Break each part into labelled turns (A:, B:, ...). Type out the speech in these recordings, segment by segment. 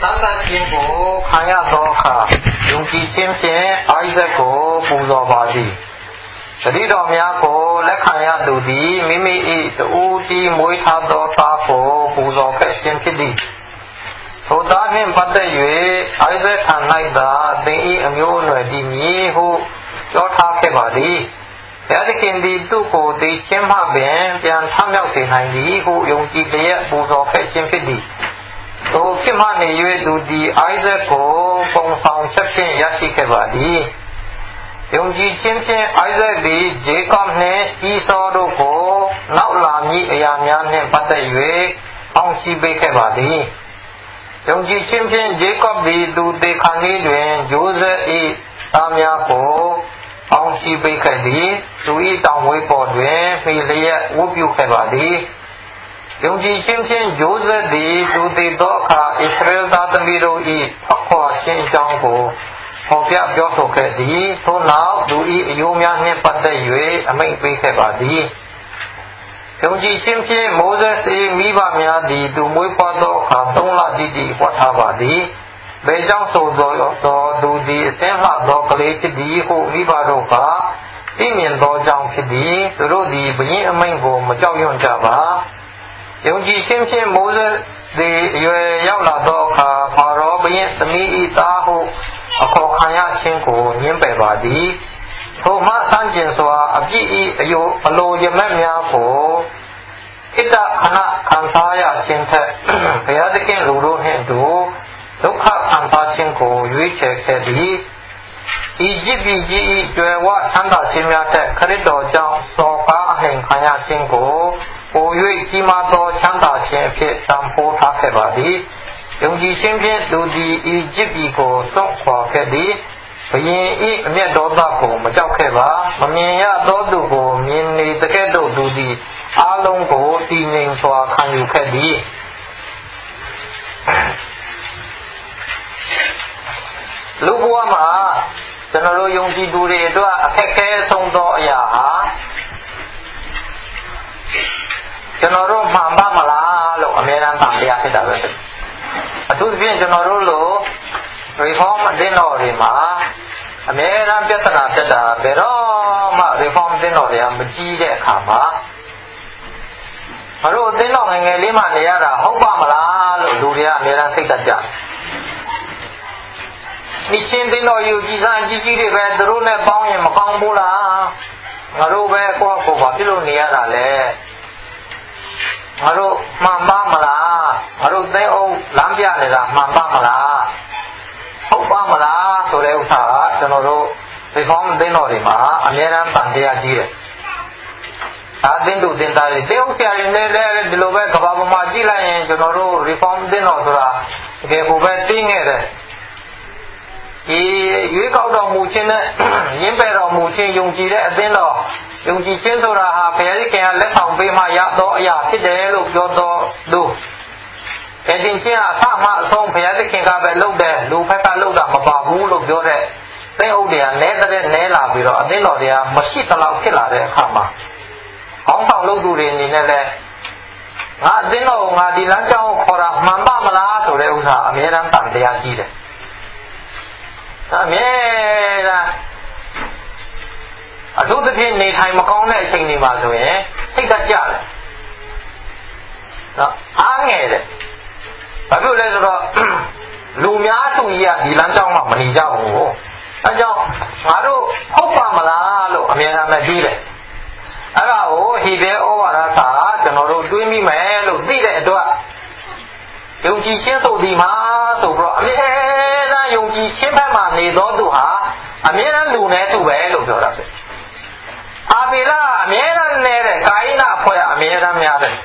A: 三大金果看呀多卡，用几千片爱这个不着巴的。这里头面个来看呀都的，明明一这屋的每他都打破不着个先皮的。我大天不得月，爱在看来的，等于没有来的迷糊，叫他开吧的。有的见的都过的千把遍，便参了谁来迷糊，用几个月不着个先皮的。तो किमा ने ये दूधी आइज़े को पोंसांग चप्पे यासी के बादी योंजी चिंचे आइज़े दी जेकम ने ईसोरो को नौलामी अयाम्यान ने बताइए आंची बे के बादी योंजी चिंचे जेकम दी दूधे खाने में जोज़े ई ताम्या को आंची बे के दी तो ई तांवे पौधे मिलिए उप्यू के बादी用其先天就是的，就得到看以色列大的里头以发花现象过，后边表述开的，头脑都以有名的不得约，没被开吧的。用其先天某些是米巴面的，都没法到看东拉的发他吧的。北疆所到都的先拉到格里的后米巴罗卡，里面到江皮的，都罗的不因没过没教用着吧。用其先天某些的约要拿到卡法罗不因什么一大户，可看呀千古年百把的，头马三件说比一有罗也没面过，一打看他呀现在，不要的跟路路很多，都看他千古越切开的。一级比一，觉我看到前面的，可以到讲说法很看呀千古。我月起码到强大前片上坡他开吧的，用其先片都的一级比个中华开的，不因一面到大个没叫开吧，我面呀到度个面内这个都的阿龙个地名说看有开的。如果嘛，ကျွန်တော်တို့ယုံကြည်သူတွေအတွက်အခက်ခဲဆုံးသောအရာဟာကျွန်တော်တို့မှန်ပါမလားလို့အများအားတန်တရားဖြစ်တာပဲအထူးသဖြင့်ကျွန်တော်တို့လို reform အသင်းတော်တွေမှာအများအားပြဿနာဖြစ်တာဘယ်တော့မှ reform အသင်းတော်တွေကမကြီးတဲ့အခါမှာမတို့အသင်းတော်ငယ်ငယ်လေးမှနေရတာဟုတ်ပါမလားလို့လူတွေကအများအားစိတ်သက်ကြတယ်ဒီချင်းသိတော့ယူကြည်စားကြီးကြီးတွေပဲသူတို့နဲ့ပေါင်းရင်မကောင်းဘူးလားငါတို့ပဲကိုယ့်ကိုယ်ပါပြုလို့နေရတာလေငါတို့မှန်ပါမလားငါတို့သိအောင်လမ်းပြနေတာမှန်ပါမလားဟုတ်ပါမလားဆိုတဲ့ဥစ္စာကကျွန်တော်တို့ reform သိတော်တွေမှာအများအားတန်တရားကြီးတယ်အသင်းတို့တင်သားတွေတယောက်ဆရာတွေနဲ့လည်းဒီလိုပဲကဘာပေါ်မှာကြည့်လိုက်ရင်ကျွန်တော်တို့ reform သိတော်ဆိုတာတကယ်ကိုပဲသိငယ်တယ်ဒီရွေးကောက်တော်မူခြင်းနဲ့ရင်းပယ်တော်မူခြင်းယုံကြည်တဲ့အသင်းတော်ယုံကြည်ခြင်းဆိုတာဟာဘုရားသခင်ကလက်ဆောင်ပေးမှရသောအရာဖြစ်တယ်လို့ပြောတော်သူအဲဒီချင်းအဆမှအဆုံးဘုရားသခင်ကပဲလုပ်တယ်လူဘက်ကလုပ်တာမပါဘူးလို့ပြောတဲ့သိအုပ်တွေကနဲတဲ့နဲလာပြီးတော့အသင်းတော်တွေကမရှိတလောက်ဖြစ်လာတဲ့အခါမှာခေါင်းဆောင်လုပ်သူတွေအနေနဲ့လည်းငါအသင်းတော်ငါဒီလမ်းကြောင်းကိုခေါ်တာမှန်ပါမလားဆိုတဲ့ဥစ္စာအမြဲတမ်းတန်တရားကြီးတယ်အမြဲတမ်းအထူးသဖြင့်နေထိုင်မကောင်းတဲ့အချိန်တွေမှာဆိုရင်စိတ်ကကြတယ်နော်အားငယ်တယ်ဘာဖြစ်လဲဆိုတော့လူများစုကြီးကဒီလမ်းကြောင်းမှာမနေကြဘူးအဲကြောင့်ငါတို့ဟုတ်ပါမလားလို့အမြဲတမ်းပဲပြီးတယ်အဲ့ဒါကိုဟိဒေဩဝါဒစာကျွန်တော်တို့တွေးမိမယ်လို့သိတဲ့အတွက်ယုံကြည်ခြင်းဆိုဒီမှာဆိုပြီးတော့အမြဲတမ်းယုံကြည်ခြင်းဘက်မှာနေသောသူဟာအမြဲတမ်းလူနဲ့သူပဲလို့ပြောတာပဲအာဘေလအမြဲတမ်းနေတဲ့ကာယနာဖွဲ့အမြဲတမ်းများတယ်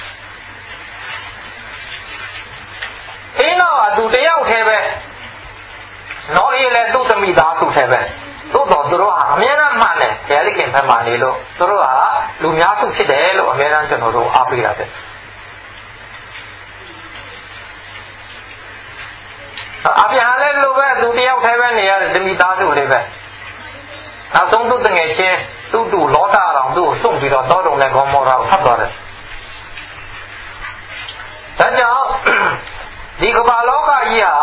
A: အင်းတော့သူတယောက်တည်းပဲနော်အေးလည်းသူ့သမီးသားစုထဲပဲသို့တော်သူတို့ဟာအမြဲတမ်းမှန်တယ်ဘုရားသခင်ဘက်မှာနေလို့သူတို့ဟာလူများစုဖြစ်တယ်လို့အမြဲတမ်းကျွန်တော်တို့အားပေးရတယ်အပြာလည်းလိုပဲသူတယောက်တည်းပဲနေရတယ်သမီးသားစုလေးပဲနောက်ဆုံးသူတငယ်ချင်းသူ့တူလောတာတော်သူ့ကိုစွန့်ပြီးတော့တောတုံနဲ့ဂေါမောရာကိုဖတ်သွားတယ်ဒါကြောင့်ဒီကမ္ဘာလောကကြီးဟာ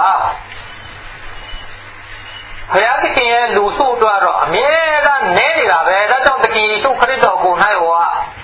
A: ဘုရားသခင်ရဲ့လူစုအတွက်တော့အမြဲတမ်းနဲနေတာပဲဒါကြောင့်သခင်ယေရှုခရစ်တော်ကို၌ဟော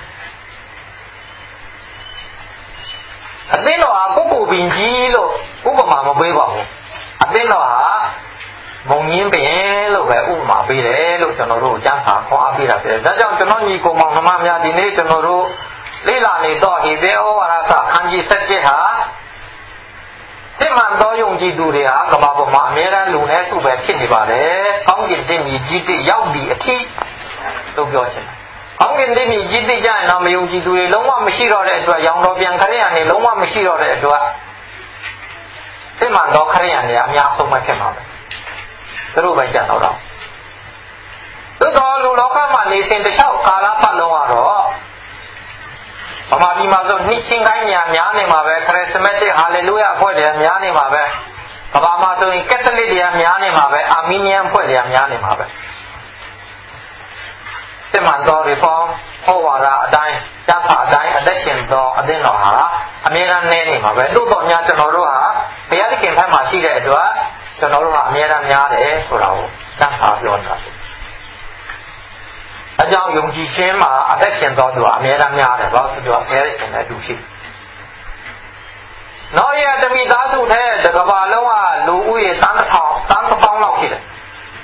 A: အသင်းတော်ဟာကိုကိုပင်ကြီးလို့ဥပမာမပေးပါဘူးအသင်းတော်ဟာမုံငင်းပင်လို့ပဲဥပမာပေးတယ်လို့ကျွန်တော်တို့ကျမ်းစာခေါ်အားပေးတာဖြစ်တယ်ဒါကြောင့်ကျွန်တော်ညီကောင်မောင်နှမများဒီနေ့ကျွန်တော်တို့လေ့လာနေတော့ဟေဘဲဩဝါဒစာအခန်းကြီး7ဟာစစ်မှန်သောယုံကြည်သူတွေဟာကမ္ဘာပေါ်မှာအများအားလူနဲ့စုပဲဖြစ်နေပါတယ်။ကောင်းကင်တည်းမြည်ကြီးတိရောက်ပြီးအထိလို့ပြောချင်တယ်။ကောင်းကင်တည်းမြည်ကြီးတိကြရင်တော့မယုံကြည်သူတွေလုံးဝမရှိတော့တဲ့အတွက်ရောင်တော်ပြန်ခရိယာန်တွေလုံးဝမရှိတော့တဲ့အတွက်စစ်မှန်သောခရိယာန်တွေအများဆုံးပဲဖြစ်မှာပဲ။သူတို့ပဲကြံတော့တော့သို့တော်လူလောကမှာနေစဉ်တစ်လျှောက်ကာလပတ်လုံးကတော့ဗမာပြည်မှာဆိုနှိချင်းကိုင်းညာများနေမှာပဲခရစ်စမတ်တစ်ဟာလေလုယအဖွဲ့တွေများနေမှာပဲကမ္ဘာမှာဆိုရင်ကက်သလစ်တွေများနေမှာပဲအာမီနီယန်အဖွဲ့တွေများနေမှာပဲစစ်မှန်သော reform ဟောဝါဒအတိုင်းကျမ်းစာအတိုင်းအသက်ရှင်သောအသင်းတော်ဟာအမြဲတမ်းနေနေမှာပဲသို့တော်များကျွန်တော်တို့ဟာဘုရားသခင်ဘက်မှာရှိတဲ့အတွက်ကျွန်တော်တို့ဟာအမြဲတမ်းများတယ်ဆိုတာကိုကျမ်းစာပြောတာအကြောင်းယုံကြည်ခြင်းမှာအသက်ရှင်သောသူအမြဲတမ်းများတယ်ဘာလို့ဆိုတော့ဘုရားရှင်နဲ့တူရှိနောက်ရတမိသားစုတဲ့တကဘာလုံးကလူဦးရေတန်းတစ်ပေါင်းလောက်ရှိတယ်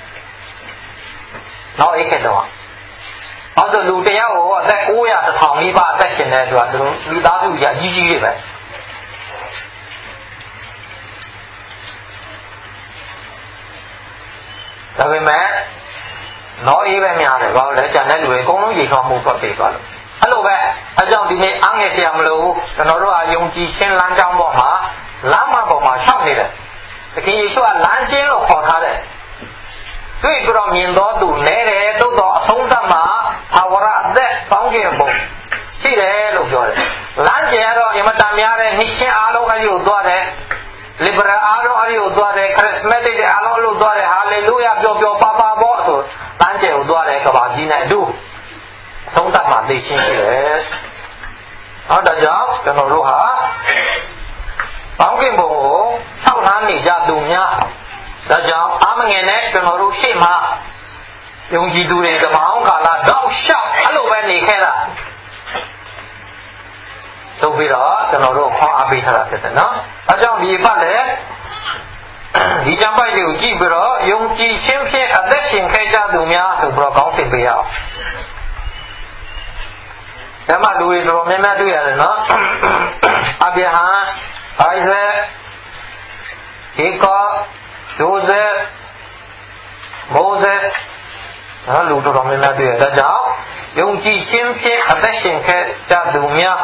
A: နောက်အိတ်ခဲ့တော့အဲ့ဒါလူတယောက်ကိုအသက်900 1000လေးပါအသက်ရှင်တဲ့သူကသူမိသားစုကြီးအကြီးကြီးတွေပဲဒါပေမဲ့နော်အေးပဲများတယ်ဘာလို့လဲကျန်တဲ့လူတွေအကုန်လုံးရေထွားမှုပတ်ပေးသွားလို့အဲ့လိုပဲအကြောင်းဒီနေ့အားငယ်ဆရာမလို့ကျွန်တော်တို့ကယုံကြည်ခြင်းလမ်းကြောင်းပေါ်မှာလမ်းမပေါ်မှာရှောက်နေတယ်သခင်ယေရှုကလမ်းချင်းလို့ခေါ်ထားတယ်တွေ့ကြတော့မြင်တော်သူနဲတယ်သို့တော့အဆုံးသတ်မှာဘာဝရအသက်ပေါင်းခြင်းပုံရှိတယ်လို့ပြောတယ်လမ်းကျဲတော့အမတန်များတဲ့နှိချင်းအားလုံးအဲ့ဒီကိုသွားတယ် liberal အားလုံးအဲ့ဒီကိုသွားတယ် charismatic တွေအားလုံးအဲ့လိုသွားတယ် hallelujah ပြောပါပေါ့ဆိုလမ်းကျဲကိုသွားတယ်ကဘာကြီးနဲ့အတူအဆုံးသတ်မှာသိချင်းရှိတယ်ဟောဒါကြောင့်ကျွန်တော်တို့ဟာပေါင်းခြင်းပုံကိုဆောက်လှမ်းနေကြသူများဒါကြောင့်အာမငယ်နဲ့ကျွန်တော်တို့ရှေ့မှာယုံကြည်သူတွေကမောင်းကာလတော့ရှောက်အဲ့လိုပဲနေခဲ့တာဆိုပြီးတော့ကျွန်တော်တို့ခေါ်အားပေးထားတာဖြစ်တယ်နော်ဒါကြောင့်ဒီပတ်လည်းဒီကျမ်းပိုက်တွေကိုကြည့်ပြီးတော့ယုံကြည်ခြင်းဖြင့်အသက်ရှင်ခဲ့ကြသူများဆိုပြီးတော့ကောင်းသိပေးရအောင်ဒါမှလူတွေတော်များများတွေ့ရတယ်နော်အာဗြဟံအိုက်ဇက်ဟေကောဂျိုးဇက်မိုးဇက်နော်လူတော်များများတွေ့ရဒါကြောင့်ယုံကြည်ခြင်းဖြင့်အသက်ရှင်ခဲ့ကြသူများ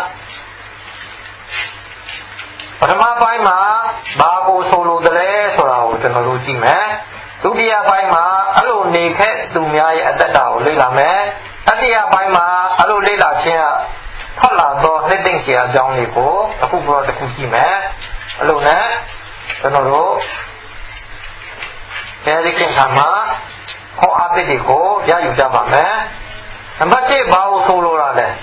A: ပထမပိုင်းမှာဘာကိုဆိုလိုတယ်လဲဆိုတာကိုကျွန်တော်တို့ကြည့်မယ်ဒုတိယပိုင်းမှာအဲ့လိုနေခဲ့သူများရဲ့အသက်တာကိုလေ့လာမယ်တတိယပိုင်းမှာအဲ့လိုလေ့လာခြင်းကထွက်လာသောနှစ်သိမ့်စရာအကြောင်းလေးကိုအခုပြောတစ်ခုကြည့်မယ်အဲ့လိုနဲ့ကျွန်တော်တို့အဲဒီကိစ္စမှာဟောအပ်တဲ့ကိုရယူကြပါမယ်နံပါတ်1ဘာကိုဆိုလိုတာလဲ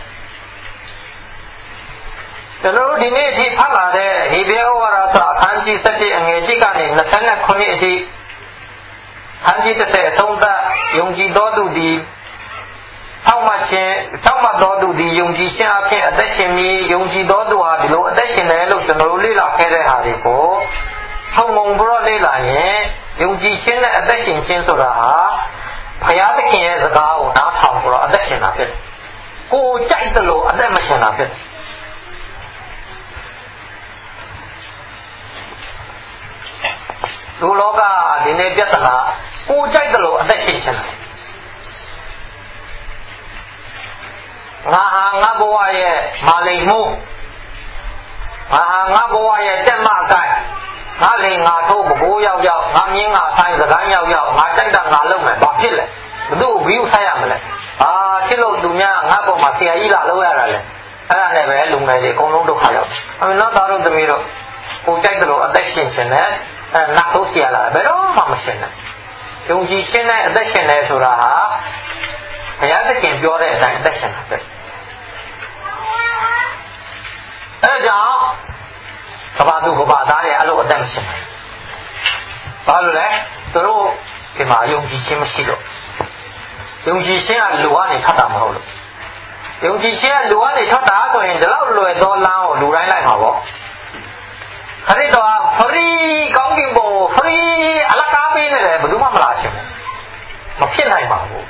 A: ကျွန်တော်တို့ဒီနေ့အထိဖတ်လာတဲ့ဟေဘဲဩဝါဒစာအခန်းကြီး7အငယ်1ကနေ29အထိအခန်းကြီး30အဆုံးသတ်ယုံကြည်သောသူသည်ထောက်မှတ်သောသူသည်ယုံကြည်ခြင်းအဖြစ်အသက်ရှင်ပြီးယုံကြည်သောသူဟာဒီလိုအသက်ရှင်တယ်လို့ကျွန်တော်တို့လေ့လာခဲ့တဲ့ဟာတွေကိုထုံငုံပြီးတော့လေ့လာရင်ယုံကြည်ခြင်းနဲ့အသက်ရှင်ခြင်းဆိုတာဟာဘုရားသခင်ရဲ့စကားကိုနားထောင်ပြီးတော့အသက်ရှင်တာဖြစ်တယ်။ကိုယ်ကြိုက်တယ်လို့အသက်မရှင်တာဖြစ်တယ်။လူလောကဒီနေ့ပြဿနာကိုယ်ကြိုက်တယ်လို့အသက်ရှင်ခြင်းငါဟာငါဘဝရဲ့မာလိမ်မှုငါဟာငါဘဝရဲ့တက်မအကိုက်ငါလေငါထိုးဘိုးရောက်ငါမြင်းငါဆိုင်စကိုင်းရောက်ငါတိုက်တာငါလုပ်မယ်ဘာဖြစ်လဲဘယ်သူ့ကိုဘီးဥဆိုင်ရမလဲဖြစ်လို့သူများငါပေါ်မှာဆရာကြီးလာလို့ရတာလေအဲ့ဒါနဲ့ပဲလူငယ်တွေအကုန်လုံးဒုက္ခရောက်တယ်နောက်သားတို့သမီးတို့ကိုကြိုက်တယ်လို့အသက်ရှင်ခြင်းနဲ့နတ်ဆိုးဆရာလာဘယ်တော့မှမရှင်နဲ့ယုံကြည်ခြင်းနဲ့အသက်ရှင်တယ်ဆိုတာဟာဘုရားသခင်ပြောတဲ့အတိုင်းအသက်ရှင်တာပဲအဲဒါကြောင့်ကဘာသူကဘာသားတွေအဲ့လိုအသက်မရှင်ဘာလို့လဲသူတို့ဒီမှာယုံကြည်ခြင်းမရှိလို့ယုံကြည်ခြင်းကလူကနေထပ်တာမဟုတ်လို့ယုံကြည်ခြင်းကလူကနေထပ်တာဆိုရင်ဒီလောက်လွယ်သောလမ်းကိုလူတိုင်းလိုက်မှာပေါ့ခရစ်တော် free ကောင်းကင်ဘုံ free အလကားပေးနေတယ်ဘယ်သူမှမလာချင်ဘူးမဖြစ်နိုင်ပါဘူး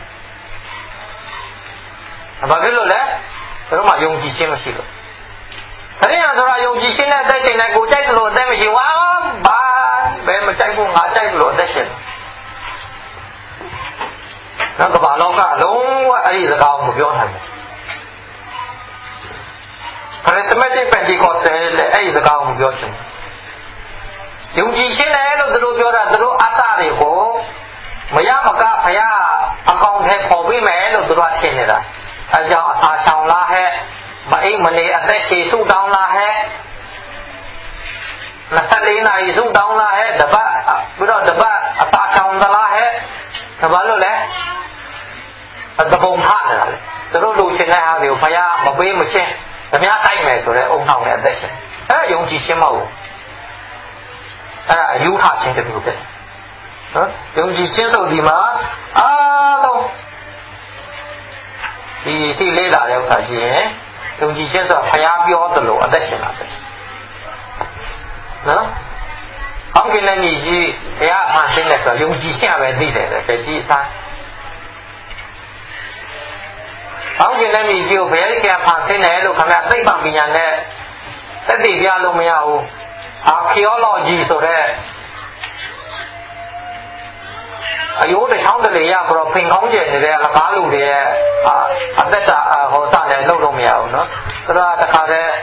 A: ဘာဖြစ်လို့လဲသူတို့မှယုံကြည်ခြင်းမရှိလို့ခရစ်ယာန်ဆိုတာယုံကြည်ခြင်းနဲ့အသက်ရှင်နေကိုကြိုက်တယ်လို့အသက်မရှိဝါဘာဘယ်မကြိုက်ဘူးငါကြိုက်တယ်လို့အသက်ရှင်နောက်ကဘာလောကလုံးဝအဲ့ဒီစကားကိုမပြောနိုင်ဘူးခရစ်မတ်ပန်တီကောစဲလေအဲ့ဒီစကားကိုမပြောချင်ဘူးယုံကြည်ခြင်းနဲ့လို့သူတို့ပြောတာသူတို့အတ္တတွေကိုမရမကဖယားအကောင်ထဲပေါ်ပြီးမယ်လို့သူတို့ထင်နေတာအဲကြောင့်အသာချောင်လားဟဲ့မအိမ်မနေအသက်ရှည်ဆုတောင်းလားဟဲ့24နာရီဆုတောင်းလားဟဲ့တပတ်ပြီးတော့တပတ်အသာချောင်သလားဟဲ့ဒါဘာလို့လဲတပုံဖတ်နေတာလေသူတို့လူချင်းတဲ့ဟာတွေကိုဖယားမပေးမချင်းဓမြတိုက်မယ်ဆိုတဲ့အုံနှောင်းနဲ့အသက်ရှင်အဲယုံကြည်ခြင်းမဟုတ်အဲအယူထခြင်းတခုပဲနော်ယုံကြည်ခြင်းဆိုဒီမှာအားလုံးဒီလေးလာတဲ့ဥစ္စာရှိရင်ယုံကြည်ခြင်းဆိုတာဖယားပြောသလိုအသက်ရှင်တာပဲနော်ကောင်းကင်နဲ့မြေကြီးဘုရားအမှန်သိတယ်ဆိုတာယုံကြည်ခြင်းပဲသိတယ်ပဲကြည်စားကောင်းကင်နဲ့မြေကြီးကိုဘုရားကြီးကဖန်ဆင်းတယ်လို့ခင်ဗျာသိပ္ပံပညာနဲ့သက်သေပြလို့မရဘူး archaeology ဆိုတဲ့အယိုးတစ်ချောင်းတလေရပြီးတော့ဖင်ကောင်းကျယ်နေတဲ့လကားလူတွေရဲ့အသက်တာဟောစတယ်လုပ်လို့မရဘူးနော်ဆိုတော့တခါတည်း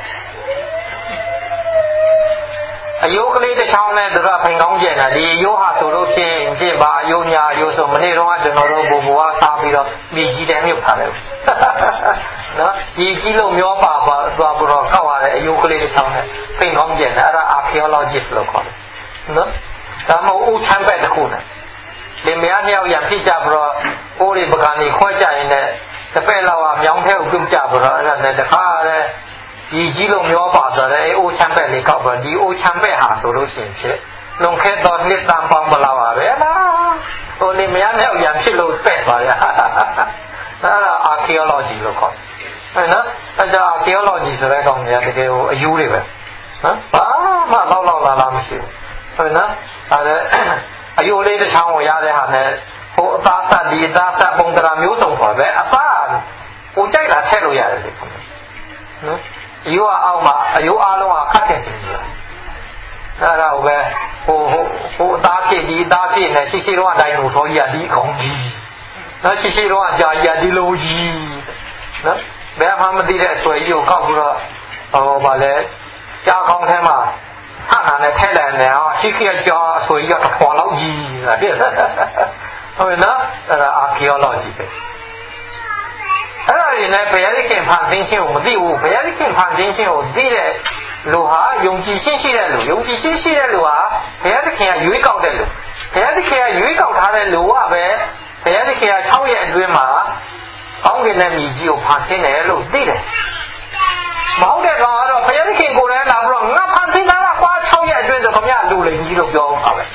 A: အယိုးကလေးတစ်ချောင်းနဲ့သူတို့ဖင်ကောင်းကျယ်တာဒီအယိုးဟာဆိုလို့ဖြစ်ပါအယိုးညာအယိုးဆိုမနေ့တော့ကျွန်တော်တို့ဘိုးစားပြီးတော့မြေကြီးတန်းမြုပ်ထားတယ်နော်ဒီကြီးလို့မျောပါသွားပြီးတော့ကောက်ရတဲ့အယိုးကလေးတစ်ချောင်းနဲ့ဖင်ကောင်းကျယ်တာအဲ့ဒါ archaeologist လို့ခေါ်တယ်နော်ဒါမှမဟုတ်ဦးချမ်းပဲ့တစ်ခုနဲ့ဒီမယားနှစ်ယောက်ရံဖြစ်ကြပြီးတော့အိုးတွေပကံတွေခွဲကြရင်လည်းတစ်ဖက်လောက်ကမြောင်းထဲကိုပြုတ်ကြပြီးတော့အဲ့ဒါနဲ့တခါတဲ့ဒီကြီးလုံးမျောပါဆိုတဲ့အိုးချမ်းပဲ့လေးကောက်ပြီးတော့ဒီအိုးချမ်းပဲ့ဟာဆိုလို့ရှိရင်ဖြစ်လုံခဲတော်နှစ်တန်ပေါင်းမလာပါပဲလားဟိုဒီမယားနှစ်ယောက်ရံဖြစ်လို့ပဲ့သွားရအဲ့ဒါ archaeology လို့ခေါ်တယ်နော်အဲ့ဒါ archaeology ဆိုတဲ့ကောင်တွေကတကယ်ကိုအယူတွေပဲနော်ဘာမှလောက်လာမရှိဘူးဟုတ်နော်အဲ့အယိုးလေးတစ်ချောင်းကိုရတဲ့ဟာနဲ့ဟိုအသားဆက်ဒီအသားဆက်ပုံတရာမျိုးစုံပါပဲအသားကိုကြိုက်တာထည့်လို့ရတယ်လေနော်အယိုးအောက်မှာအယိုးအားလုံးကခတ်ခဲ့တယ်အဲ့ဒါကိုပဲဟိုအသားပြည့်ဒီအသားပြည့်နဲ့ရှိတော့ဒိုင်နိုဆောကြီးကဒီခေါင်းကြီးနော်ရှိတော့ကြာကြီးကဒီလိုကြီးနော်ဘယ်မှမသိတဲ့ဆွဲကြီးကိုကောက်ပြီးတော့ဟောဗာလဲကြားခေါင်းထဲမှာဟာနဲ့ထဲတယ်နဲ့ရှိခရကြောဆိုရတော့ပေါ်လောက်ကြီးလာတယ်ဟုတ်နော်အဲ့ဒါ archaeology ပဲအဲ့ဒါရင်းနဲ့ဘုရားသခင်ဖန်ဆင်းခြင်းကိုမသိဘူးဘုရားသခင်ဖန်ဆင်းခြင်းကိုသိတဲ့လူဟာယုံကြည်ခြင်းရှိတဲ့လူယုံကြည်ခြင်းရှိတဲ့လူဟာဘုရားသခင်ကရွေးကောက်တဲ့လူဘုရားသခင်ကရွေးကောက်ထားတဲ့လူကပဲဘုရားသခင်က6ရက်အတွင်းမှာကောင်းကင်နဲ့မြေကြီးကိုဖန်ဆင်းတယ်လို့သိတယ်မဟုတ်တဲ့ကောင်ကတော့ဘုရားသခင်ကိုယ်တိုင်လာပြီးတော့ငါဖန်ဆင်းတာကကွာ6ရက်အတွင်းဆိုခင်ဗျာလူလိမ်ကြီးလို့ပြောအောင်ပါပဲ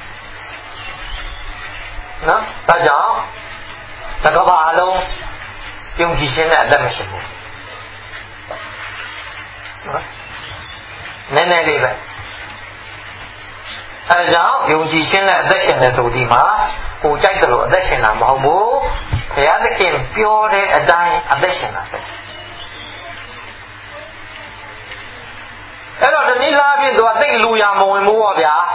A: နော်ဒါကြောင့်တကဘာအလုံးယုံကြည်ခြင်းနဲ့အသက်မရှိဘူးနော်နည်းနည်းလေးပဲအဲဒါကြောင့်ယုံကြည်ခြင်းနဲ့အသက်ရှင်တဲ့ဆိုဒီမှာကိုကြိုက်တယ်လို့အသက်ရှင်တာမဟုတ်ဘူးဘုရားသခင်ပြောတဲ့အတိုင်းအသက်ရှင်တာပဲအဲ့တော့ဒီနည်းလားပြည့်သူကသိလူရမဝင်ဘူးပေါ့ဗျာ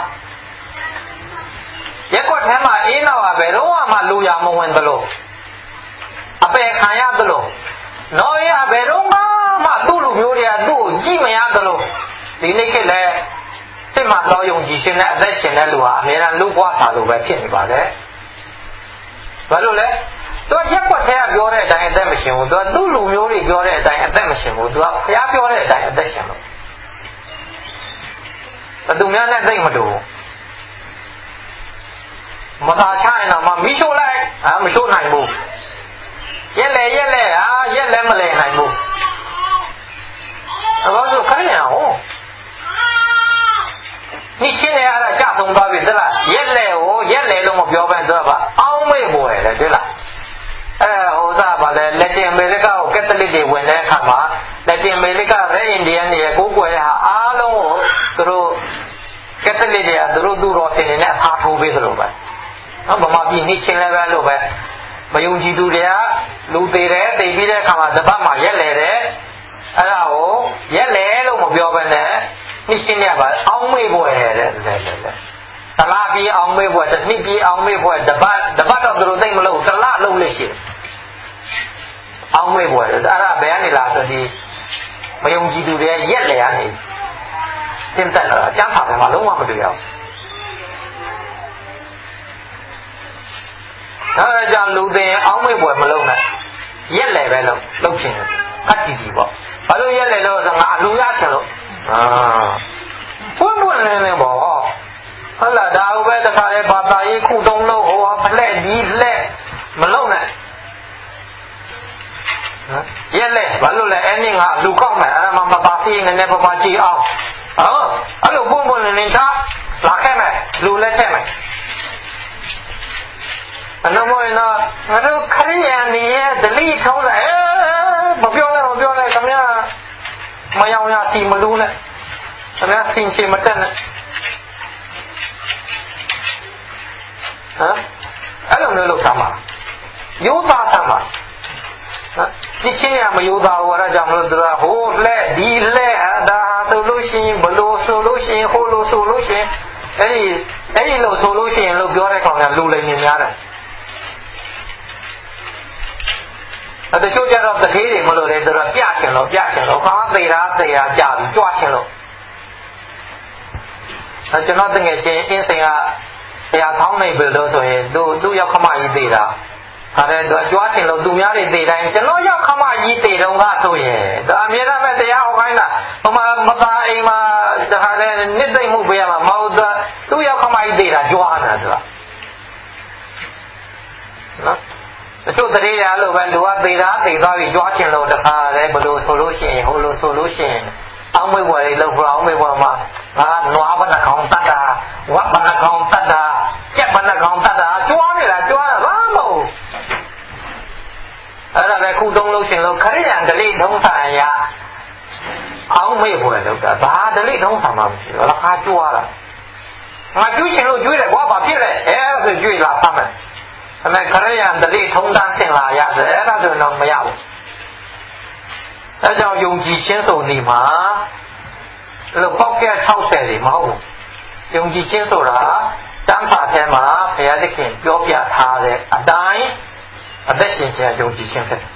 A: ရက်ွက်ထဲမှာအေးတော့ဘယ်တော့မှလူရမဝင်သလိုအပယ်ခံရသလိုနော်ရဘယ်တော့မှသူ့လူမျိုးတွေကသူ့ကိုကြည့်မရသလိုဒီနေ့ခေတ်လဲစိတ်မှတော်ယုံကြည်ခြင်းနဲ့အသက်ရှင်တဲ့လူဟာအများအားလူ့ဘဝစာလိုပဲဖြစ်နေပါတယ်ဘာလို့လဲသူကရက်ွက်ထဲကပြောတဲ့အတိုင်းအသက်မရှင်ဘူးသူကသူ့လူမျိုးတွေပြောတဲ့အတိုင်းအသက်မရှင်ဘူးသူကဘုရားပြောတဲ့အတိုင်းအသက်ရှင်လို့သူများနဲ့သိမတူမသာချရင်တော့မိရှို့လိုက်မရှို့နိုင်ဘူးရက်လဲရက်လဲမလဲနိုင်ဘူးအခုဆိုခိုင်းရအောင်ဆုံးသွားပြီသလားရက်လေကိုရက်လေလို့မပြောဘဲဆိုတော့အောင်းမေ့ပေါ်ရတယ်တွေ့လားဟိုစားပါလေလက်တင်အမေရိကကိုကက်သလစ်တွေဝင်တဲ့အခါမှာလက်တင်အမေရိကရဲအင်ဒီယန်တွေကိုကိုွယ်ဟာအားလုံးကိုသူတို့ကက်သလစ်တွေကသူတို့သူတော်စင်တွေနဲ့အားထိုးပေးသလိုပဲနော်ဗမာပြည်နှိချင်းလည်းပဲလို့ပဲမယုံကြည်သူတွေကလူသေးတယ်သိပြီးတဲ့အခါမှာတပတ်မှရက်လေတယ်အဲ့ဒါကိုရက်လေလို့မပြောဘဲနဲ့နှိချင်းရပါအောင်းမေ့ပေါ်ရတယ်လေတလားပြီးအောင်မေးဖို့တစ်နှစ်ပြီးအောင်မေးဖို့တပတ်တော့သူတို့သိမလို့တလားလုံးလေးရှိတယ်အောင်မေးဖို့အဲ့ဒါဘယ်ကနေလာဆိုဒီမယုံကြည်သူတွေရက်လေရနေစင်တက်လာအကျမ်းစာထဲမှာလုံးဝမတွေ့ရဘူးဒါကြောင့်လူတွေအောင်မေးဖို့မလုံးနဲ့ရက်လေပဲလုံးချင်တယ်ကတ်တီပေါ့ဘာလို့ရက်လေလို့ဆိုငါအလူရချင်လို့ပွန်းနေပေါ့ဟုတ်လားဒါဥပဲတခါလေဘာသာရေးခုတုံးလို့ဟိုဖလက်ဒီလက်မလုံးနဲ့ရက်လေဘာလို့လဲအဲ့ဒီငါလူကောက်မယ်အဲ့ဒါမှမပါစီနည်းနည်းပါကြည့်အောင်အဲ့လိုပွန်းနေချာလာခဲ့မယ်လူလက်ထက်မယ်အနမောနော်ငါတို့ခရိယာနေရဲ့ဒလိထုံးတယ်မပြောနဲ့ခင်ဗျာမယောင်ရစီမလူနဲ့ခင်ဗျာစင်ချေမတက်နဲ့အဲ့လိုမျိုးလုပ်တာမှာရိုးသားတာမှာဒီချင်းရမရိုးသားဘူးအဲ့ဒါကြောင့်မလို့သူကဟိုလက်ဒီလက်ဒါဆိုလို့ရှိရင်ဘလို့ဆိုလို့ရှိရင်ဟိုလိုဆိုလို့ရှိရင်အဲ့ဒီလိုဆိုလို့ရှိရင်လို့ပြောတဲ့ကောင်ကလူလိမ်နေများတယ်အဲ့တချို့ကျတော့တခေးတွေမလို့လေသူကပြချင်လို့ခေါင်းသေးတာကြာပြီကြွချင်လို့အဲ့ကျွန်တော်တကယ်ချင်းအင်းစိန်ကဆရာကောင်းနေပြီလို့ဆိုရင်သူ့ရောက်ခမကြီးသေးတာအဲ့ဒါကြွားချင်လို့သူများတွေသေးတိုင်းကျွန်တော်ရောက်ခမကြီးသေးတော့ကဆိုရင်ဒါအမြဲတမ်းပဲတရားဟောခိုင်းတာဟိုမှာမသားအိမ်မှာဒါလည်းနှစ်သိမ့်မှုပေးရမှာမဟုတ်သူ့ရောက်ခမကြီးသေးတာကြွားနေတာသူကနော်တချို့တရေရလို့ပဲလူကသေးတာသေးသွားပြီးကြွားချင်လို့တခါလဲဘလို့ဆိုလို့ရှိရင်ဟိုလိုဆိုလို့ရှိရင်အောင်းမေဘွယ်လေးလောက်အောင်မေဘွယ်မှာငါနွားဘဏ္ဍကောင်တတ်တာဝတ်ဘဏ္ဍကောင်တတ်တာကြက်ဘဏ္ဍကောင်တတ်တာကြွားနေတာဘာမဟုတ်အဲ့ဒါပဲခုတုံးလို့ရှင်လို့ခရိယံဒလိထုံးဆံရအောင်းမေဘွယ်လောက်တာဘာဒလိထုံးဆံမှမရှိဘူးလားခါကြွားတာငါကျွေးချင်လို့ကျွေးတယ်ကွာဘာဖြစ်လဲအဲ့ဒါဆိုကျွေးလာသမ်းမယ်အဲ့ဒါခရိယံဒလိထုံးတန်းဆင်လာရတယ်အဲ့ဒါဆိုတော့မရဘူးအဲကြောင့်ယုံကြည်ခြင်းဆိုနေမှာလို့ပေါက်ကဲ60တွေမဟုတ်ဘူးယုံကြည်ခြင်းဆိုတာတမ်းစာထဲမှာဘုရားသခင်ပြောပြထားတဲ့အတိုင်းအသက်ရှင်ခြင်းယုံကြည်ခြင်းဖြစ်တယ်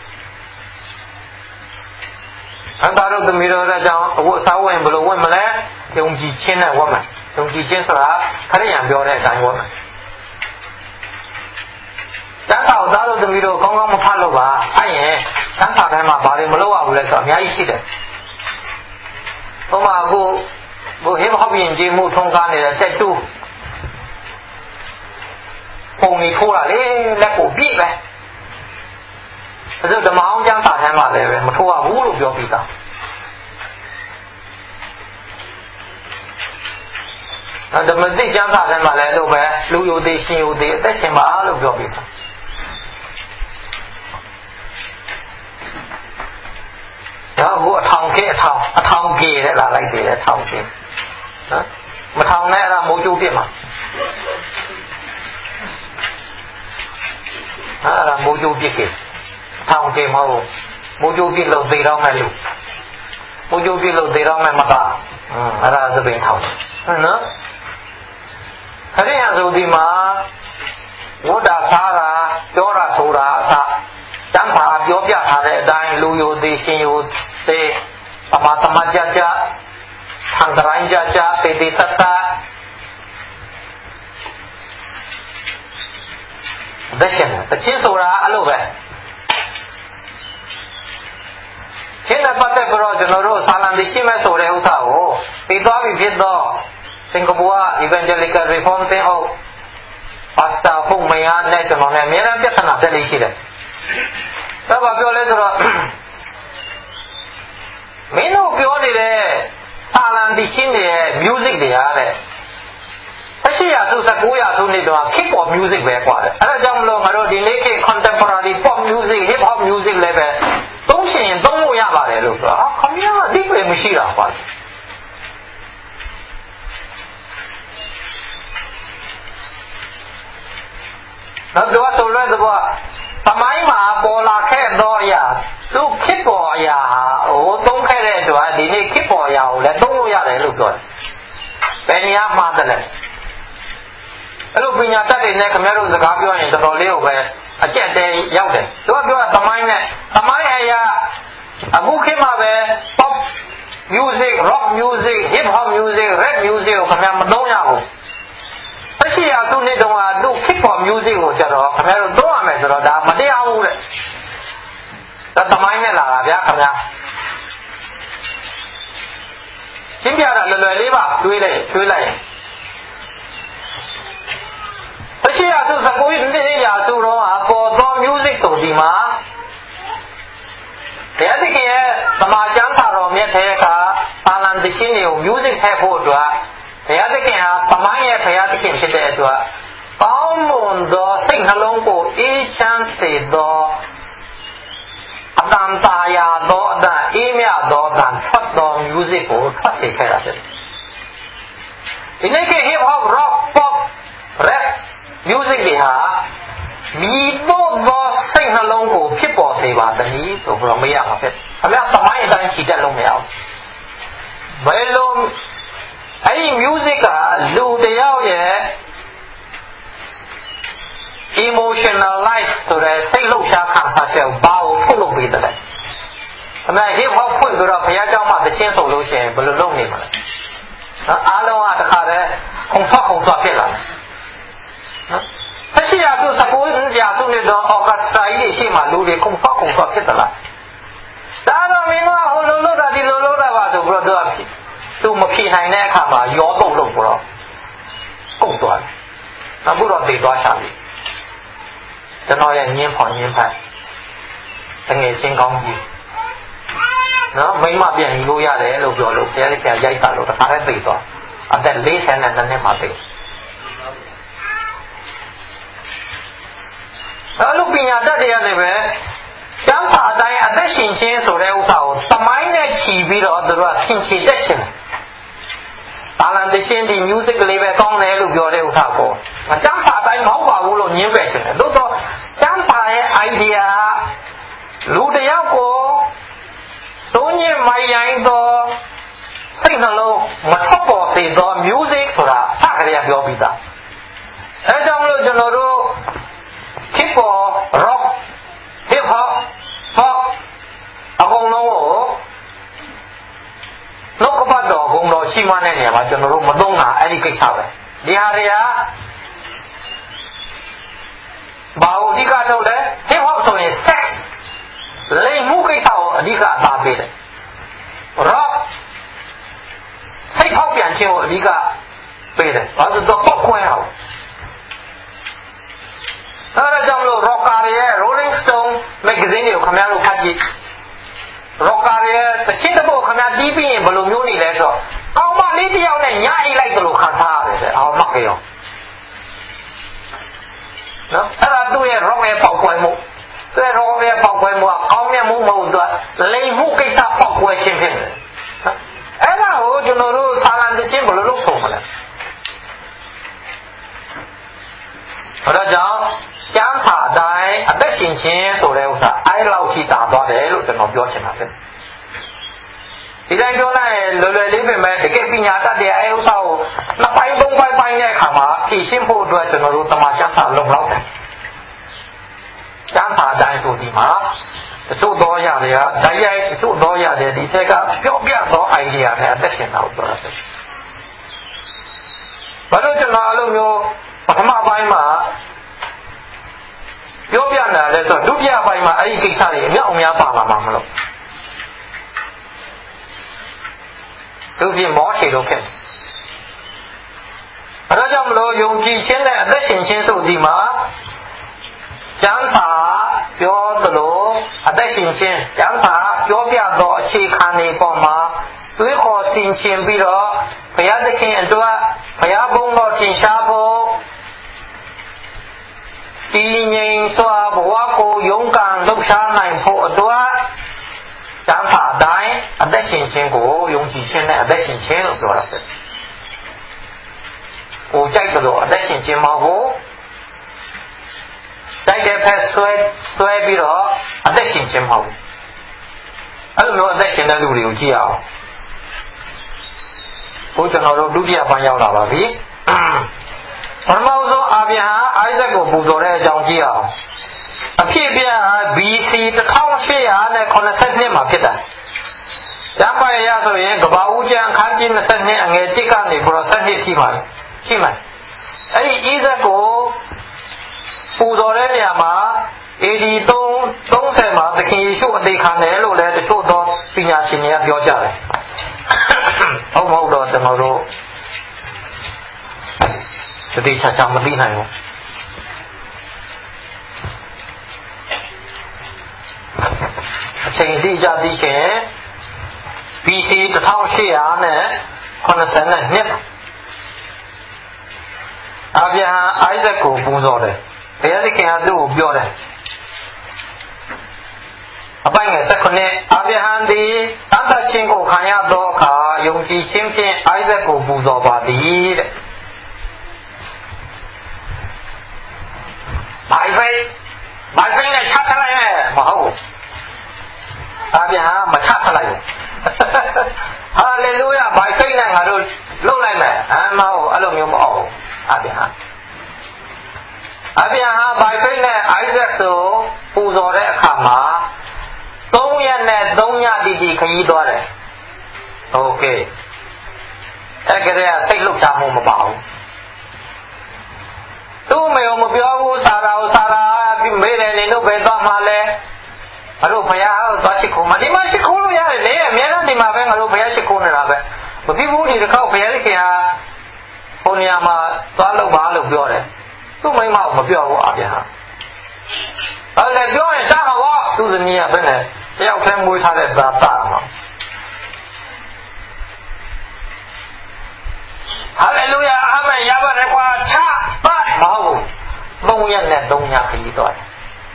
A: ။အတ္တတို့သမီးတို့အကြောင်းအဝတ်အစားဝင်ဘယ်လိုဝင်မလဲယုံကြည်ခြင်းနဲ့ဝတ်မယ်ယုံကြည်ခြင်းဆိုတာခရိယံပြောတဲ့အတိုင်းဝတ်မယ်တမ်းစာကိုသားတို့သမီးတို့ကောင်းကောင်းမဖတ်လို့ပါအဲ့ရင်တမ်းစာထဲမှာဘာတွေမလုပ်ရဘူးလဲဆိုတော့အများကြီးရှိတယ်။ဥပမာအခုဟိုဟင်းဟောက်ရင်ကြီးမှုထုံးကားနေတဲ့တက်တူးပုံနေထိုးတာလေလက်ကိုပြည့်ပဲ။အဲဒါဓမ္မအောင်ကျမ်းစာထဲမှာလည်းပဲမထိုးရဘူးလို့ပြောပြီးသား။ဓမ္မတိကျမ်းစာထဲမှာလည်းလို့ပဲလူယိုသေးရှင်ယိုသေးအသက်ရှင်ပါလို့ပြောပြီးသား။ဒါကိုအထောင်ကေတဲ့လာလိုက်သေးတယ်ထောင်ကေနော်မထောင်နဲ့အဲ့ဒါမိုးကျိုးပြစ်မှာအဲ့ဒါမိုးကျိုးပြစ်ကေထောင်ကေမဟုတ်မိုးကျိုးပြစ်လို့သေတော့မဲ့လူမိုးကျိုးပြစ်လို့သေတော့မဲ့မကအဲ့ဒါသပင်ထောင်ဟုတ်နော်ခရိယံဆိုဒီမှာဝတ်တာစားတာပြောတာဆိုတာအစတမ်းပါပြောပြထားတဲ့အတိုင်းလူယိုသေးရှင်ယိုသေးပမာတမကြကြထံတိုင်းကြကြတေတေတတဒရှင်တချင်းဆိုတာအဲ့လိုပဲချင်းတဲ့ပတ်သက်ပြီးတော့ကျွန်တော်တို့ဆာလံတိရှိမဲ့ဆိုတဲ့ဥစ္စာကိုပြီးသွားပြီဖြစ်တော့စင်ကာပူက Evangelical Reform တင်ဟုတ်ပါစတာဖုန်မယားနဲ့ကျွန်တော်နဲ့အများအားပြဿနာတက်လေးရှိတယ်။ဒါပါပြောလဲဆိုတော့မင်းတို့ပြောနေတဲ့ဆာလံတိရှိနေတဲ့ music တွေအားတဲ့ 1800စု1900စုနှစ်တော့ Hip Hop Music ပဲกว่าတယ်အဲ့ဒါကြောင့်မလို့ငါတို့ဒီနေ့ခေတ် Contemporary Pop Music Hip Hop Music လည်းပဲသုံးရှင်ရင်သုံးလို့ရပါတယ်လို့ပြောခမရအတိတ်ပဲမရှိတာကွာနောက်တော့ဆိုလို့တော့သမိုင်းမှာပေါ်လာခဲ့တော့အရာသူခေတ်ပေါ်အရာဟိုသုံးခဲ့တဲ့အတွက်ဒီနေ့ခေတ်ပေါ်အရာကိုလည်းသုံးလို့ရတယ်လို့ပြောတယ်ဘယ်နေရာမှာတလဲအဲ့လိုပညာတတ်တွေနဲ့ခင်ဗျားတို့စကားပြောရင်တော်တော်လေးကိုပဲအကျက်တဲရောက်တယ်သူကပြောတာသမိုင်းနဲ့သမိုင်းအရာအခုခေတ်မှာပဲ pop music rock music hip hop music rap music ကိုခင်ဗျားမသုံးရဘူး1800စုနှစ်တုန်းကသူ hip hop music ကိုကျတော့ခင်ဗျားတို့သုံးရမယ်ဆိုတော့ဒါမတရားဘူးတဲ့ဒါသမိုင်းနဲ့လာတာဗျာခင်ဗျားရှင်းပြတာလွယ်လွယ်လေးပါတွေးလိုက်ရင်1800စု1900စုတော့ပေါ်သော music ဆိုဒီမှာတရားသခင်ရဲ့သမာကျမ်းစာတော်မြတ်တဲ့အခါသာလံတခြင်းတွေကို music ထည့်ဖို့အတွက်ဘုရားသခင်ဟာသမိုင်းရဲ့ဘုရားသခင်ဖြစ်တဲ့အတွက်ကောင်းမွန်သောစိတ်နှလုံးကိုအေးချမ်းစေသောအတန်တာယာသောအတန်အေးမြသောအတန်ထွက်သော music ကိုထွက်စေခဲ့တာဖြစ်တယ်။ဒီနေ့က hip hop rock pop rap music တွေဟာမိတို့သောစိတ်နှလုံးကိုဖြစ်ပေါ်စေပါသနည်းဆိုပြီးတော့မေးရမှာဖြစ်တယ်။အမေသမိုင်းအတိုင်းချီတက်လို့မရဘူး။ဘယ်လိုအဲ့ဒီ music ကလူတယောက်ရဲ့ emotional life ဆိုတဲ့စိတ်လှုပ်ရှားခံစားချက်ဘာကိုထုတ်လုပ်ပေးတယ်အမေ hip hop ဖွင့်ပြီးတော့ဘုရားကျောင်းမှာတခြင်းဆိုလို့ရှိရင်ဘယ်လိုလုပ်နေမှာလဲအားလုံးကတခါတည်းခုံထွက်ဖြစ်လာတယ်1800စု1900စုနှစ်တော့ orchestra ကြီးရှိမှလူတွေခုံထွက်ဖြစ်သလားဒါတော့မင်းကဟိုလိုလုပ်တာဒီလိုလုပ်တာပါဆိုပြီးတော့သူမဖြေနိုင်တဲ့အခါမှာရောတော့လို့ဆိုတော့ကုန်သွားတယ်အခုတော့တည်သွားရှာပြီကျွန်တော်ရဲ့ညင်းဖတ်တငယ်ချင်းကောင်းကြီးနော်မိမပြန်ယူလို့ရတယ်လို့ပြောလို့ဘုရားရှင်ရိုက်တာလို့တခါတည်းတည်သွားအသက်40နဲ့နှစ်မှာတည်အဲ့လိုပညာတတ်တယ်ရတယ်ပဲကျမ်းစာအတိုင်းအသက်ရှင်ခြင်းဆိုတဲ့ဥစ္စာကိုသမိုင်းနဲ့ချီပြီးတော့သူတို့ကသင်ချတက်ခြင်းတာလန်တရှင်ဒီ music ကလေးပဲကောင်းတယ်လို့ပြောတဲ့ဥစ္စာကိုကျမ်းစာအတိုင်းမဟုတ်ပါဘူးလို့ညင်းပယ်ခြင်းတယ်သို့တော့ကျမ်းစာရဲ့ idea လူတယောက်ကိုသုံးညမိုင်ရိုင်းသောစိတ်နှလုံးမထွက်ပေါ်စေသော music ဆိုတာစကားရပြောပြီးသားအဲကြောင့်မလို့ကျွန်တော်တို့ hip hop rock hip hop pop အကုန်လုံးကိုလောကပတ်တော်ဘုံတော်ရှိမှတဲ့နေရာမှာကျွန်တော်တို့မသုံးတာအဲ့ဒီကိစ္စပဲဒီဟာတွေကဘာလို့အဓိကထုတ်လဲ hip hop ဆိုရင် sex လိမ်မှုကိစ္စကိုအဓိကအသာပေးတယ် rock စိတ်ဖောက်ပြန်ခြင်းကိုအဓိကပေးတယ်ဘာလို့တော့ပောက်ခွဲအောင်အဲ့ဒါကြောင့်လို့ rocker ရဲ့ Rolling Stone magazine ကိုခင်ဗျားတို့ဖတ်ကြည့် rocker ရဲ့သချင်းတစ်ပုဒ်ခင်ဗျားတီးပြီးရင်ဘယ်လိုမျိုးနေလဲဆိုတော့အောင်မလေးတစ်ယောက်နဲ့ညအိတ်လိုက်တယ်လို့ခံစားရတယ်တဲ့အောင်မကရောနော်အဲ့ဒါသူ့ရဲ့ rock ရဲ့ပေါက်ကွဲမှုသူ့ရဲ့ rock ရဲ့ပေါက်ကွဲမှုကကောင်းမြတ်မှုမဟုတ်တော့လိမ်မှုကိစ္စပေါက်ကွဲခြင်းဖြစ်တယ်အဲ့ဒါကိုကျွန်တော်တို့သာလန်သချင်းဘယ်လိုလုပ်ဆုံးမလဲအဲ့ဒါကြောင့်ကျမ်းစာအတိုင်းအသက်ရှင်ခြင်းဆိုတဲ့ဥစ္စာအဲ့လောက်ထိတာသွားတယ်လို့ကျွန်တော်ပြောချင်တာပဲဒီတိုင်းပြောလိုက်ရင်လွယ်လွယ်လေးပဲတကယ်ပညာတတ်တဲ့အဲ့ဥစ္စာကိုနှစ်ပိုင်းသုံးပိုင်းတဲ့အခါမှာဖြည့်ရှင်းဖို့အတွက်ကျွန်တော်တို့တမန်ကျမ်းစာလုံလောက်တယ်ကျမ်းစာအတိုင်းဆိုဒီမှာတချို့သောအရာတွေကဓာတ်ရိုက်တချို့သောအရာတွေဒီထက်ကပြောပြသော idea နဲ့အသက်ရှင်တာကိုပြောတာပဲဘာလို့ကျွန်တော်အဲ့လိုမျိုးပထမပိုင်းမှာပြောပြတာလဲဆိုတော့ဒုတိယပိုင်းမှာအဲ့ဒီကိစ္စတွေအမြောက်အများပါလာမှာမလို့သူပြင်မောချေလို့ဖြစ်အဲဒါကြောင့်မလို့ယုံကြည်ခြင်းနဲ့အသက်ရှင်ခြင်းဆိုဒီမှာကျမ်းစာပြောသလိုအသက်ရှင်ခြင်းကျမ်းစာပြောပြသောအခြေခံတွေပေါ်မှာသွေးခေါ်ဆင်ခြင်ပြီးတော့ဘုရားသခင်အတွက်ဘုရားဘုန်းတော်ထင်ရှားဖို့တည်ငြိမ်စွာဘဝကိုရုန်းကန်လှုပ်ရှားနိုင်ဖို့အတွက်ကျမ်းစာအတိုင်းအသက်ရှင်ခြင်းကိုယုံကြည်ခြင်းနဲ့အသက်ရှင်ခြင်းလို့ပြောတာဖြစ်တယ်။ကိုကြိုက်တယ်လို့အသက်ရှင်ခြင်းမဟုတ်ဘူး။ကြိုက်တဲ့ဖက်ဆွဲပြီးတော့အသက်ရှင်ခြင်းမဟုတ်ဘူး။အဲ့လိုမျိုးအသက်ရှင်တဲ့လူတွေကိုကြည့်အောင်။ဘုကျွန်တော်တို့ဒုတိယပိုင်းရောက်လာပါပြီ။ပထမဆုံးအာဗြဟံအိုက်ဇက်ကိုပူဇော်တဲ့အကြောင်းကြည့်အောင်အဖြစ်ပြ BC 1882မှာဖြစ်တာကျမ်းပါရဆိုရင်ကဘာဦးကျမ်းခန်းကြီး22အငယ်1ကနေပြီးတော့7ရှိပါရှိမယ်အဲ့ဒီအိဇက်ကိုပူဇော်တဲ့နေရာမှာ AD 30မှာသခင်ယေရှုအသေးခံတယ်လို့လည်းတချို့သောပညာရှင်တွေကပြောကြတယ်ဟုတ်မဟုတ်တော့ကျွန်တော်တို့ဒီချာချာမသိနိုင်ဘူးအချိန်တိကျသိချင် BC 1882အာဗြဟံအိုက်ဇက်ကိုပူဇော်တယ်ဘုရားသခင်ကသူ့ကိုပြောတယ်အပိုင်းငယ်19အာဗြဟံသည်သတ်သက်ခြင်းကိုခံရသောအခါယုံကြည်ခြင်းဖြင့်အိုက်ဇက်ကိုပူဇော်ပါသည်တဲ့ဘာဖိနဲ့ချထလိုက်မယ်မဟုတ်အာဗြဟံမချထလိုက်ဘူးဟာလေလုယာဘာဖိနဲ့ငါတို့လှုပ်လိုက်မယ်မဟုတ်အဲ့လိုမျိုးမဟုတ်ဘူးအာဗြဟံဘာဖိနဲ့အိုက်ဇက်ကိုပူဇော်တဲ့အခါမှာ3ရက်နဲ့3ညတိတိခရီးသွားတယ်โอเคအဲ့ကလေးကစိတ်လှုပ်ရှားမှုမပါဘူးသူ့မေကိုမပြောဘူးစာရာမေးတယ်နေလို့ပဲသွားမှလဲငါတို့ဘုရားသွားရှိခိုးမှာဒီမှာရှိခိုးလို့ရတယ်လေအများနဲ့ဒီမှာပဲငါတို့ဘုရားရှိခိုးနေတာပဲမဖြစ်ဘူးဒီတစ်ခေါက်ဘုရားခင်ဟာဟိုနေရာမှာသွားလို့ပါလို့ပြောတယ်သူ့မိမကမပြောဘူးအာဗြဟံအဲ့ဒါပြောရင်စားမှာပေါ့သူ့ဇနီးကဘယ်နဲ့တယောက်တည်းမွေးထားတဲ့သားသားမှာဟာလေလုယာအာမင်ရပါတယ်ကွာချပတ်မဟုတ်3ရက်နဲ့3ညခရီးသွားတယ်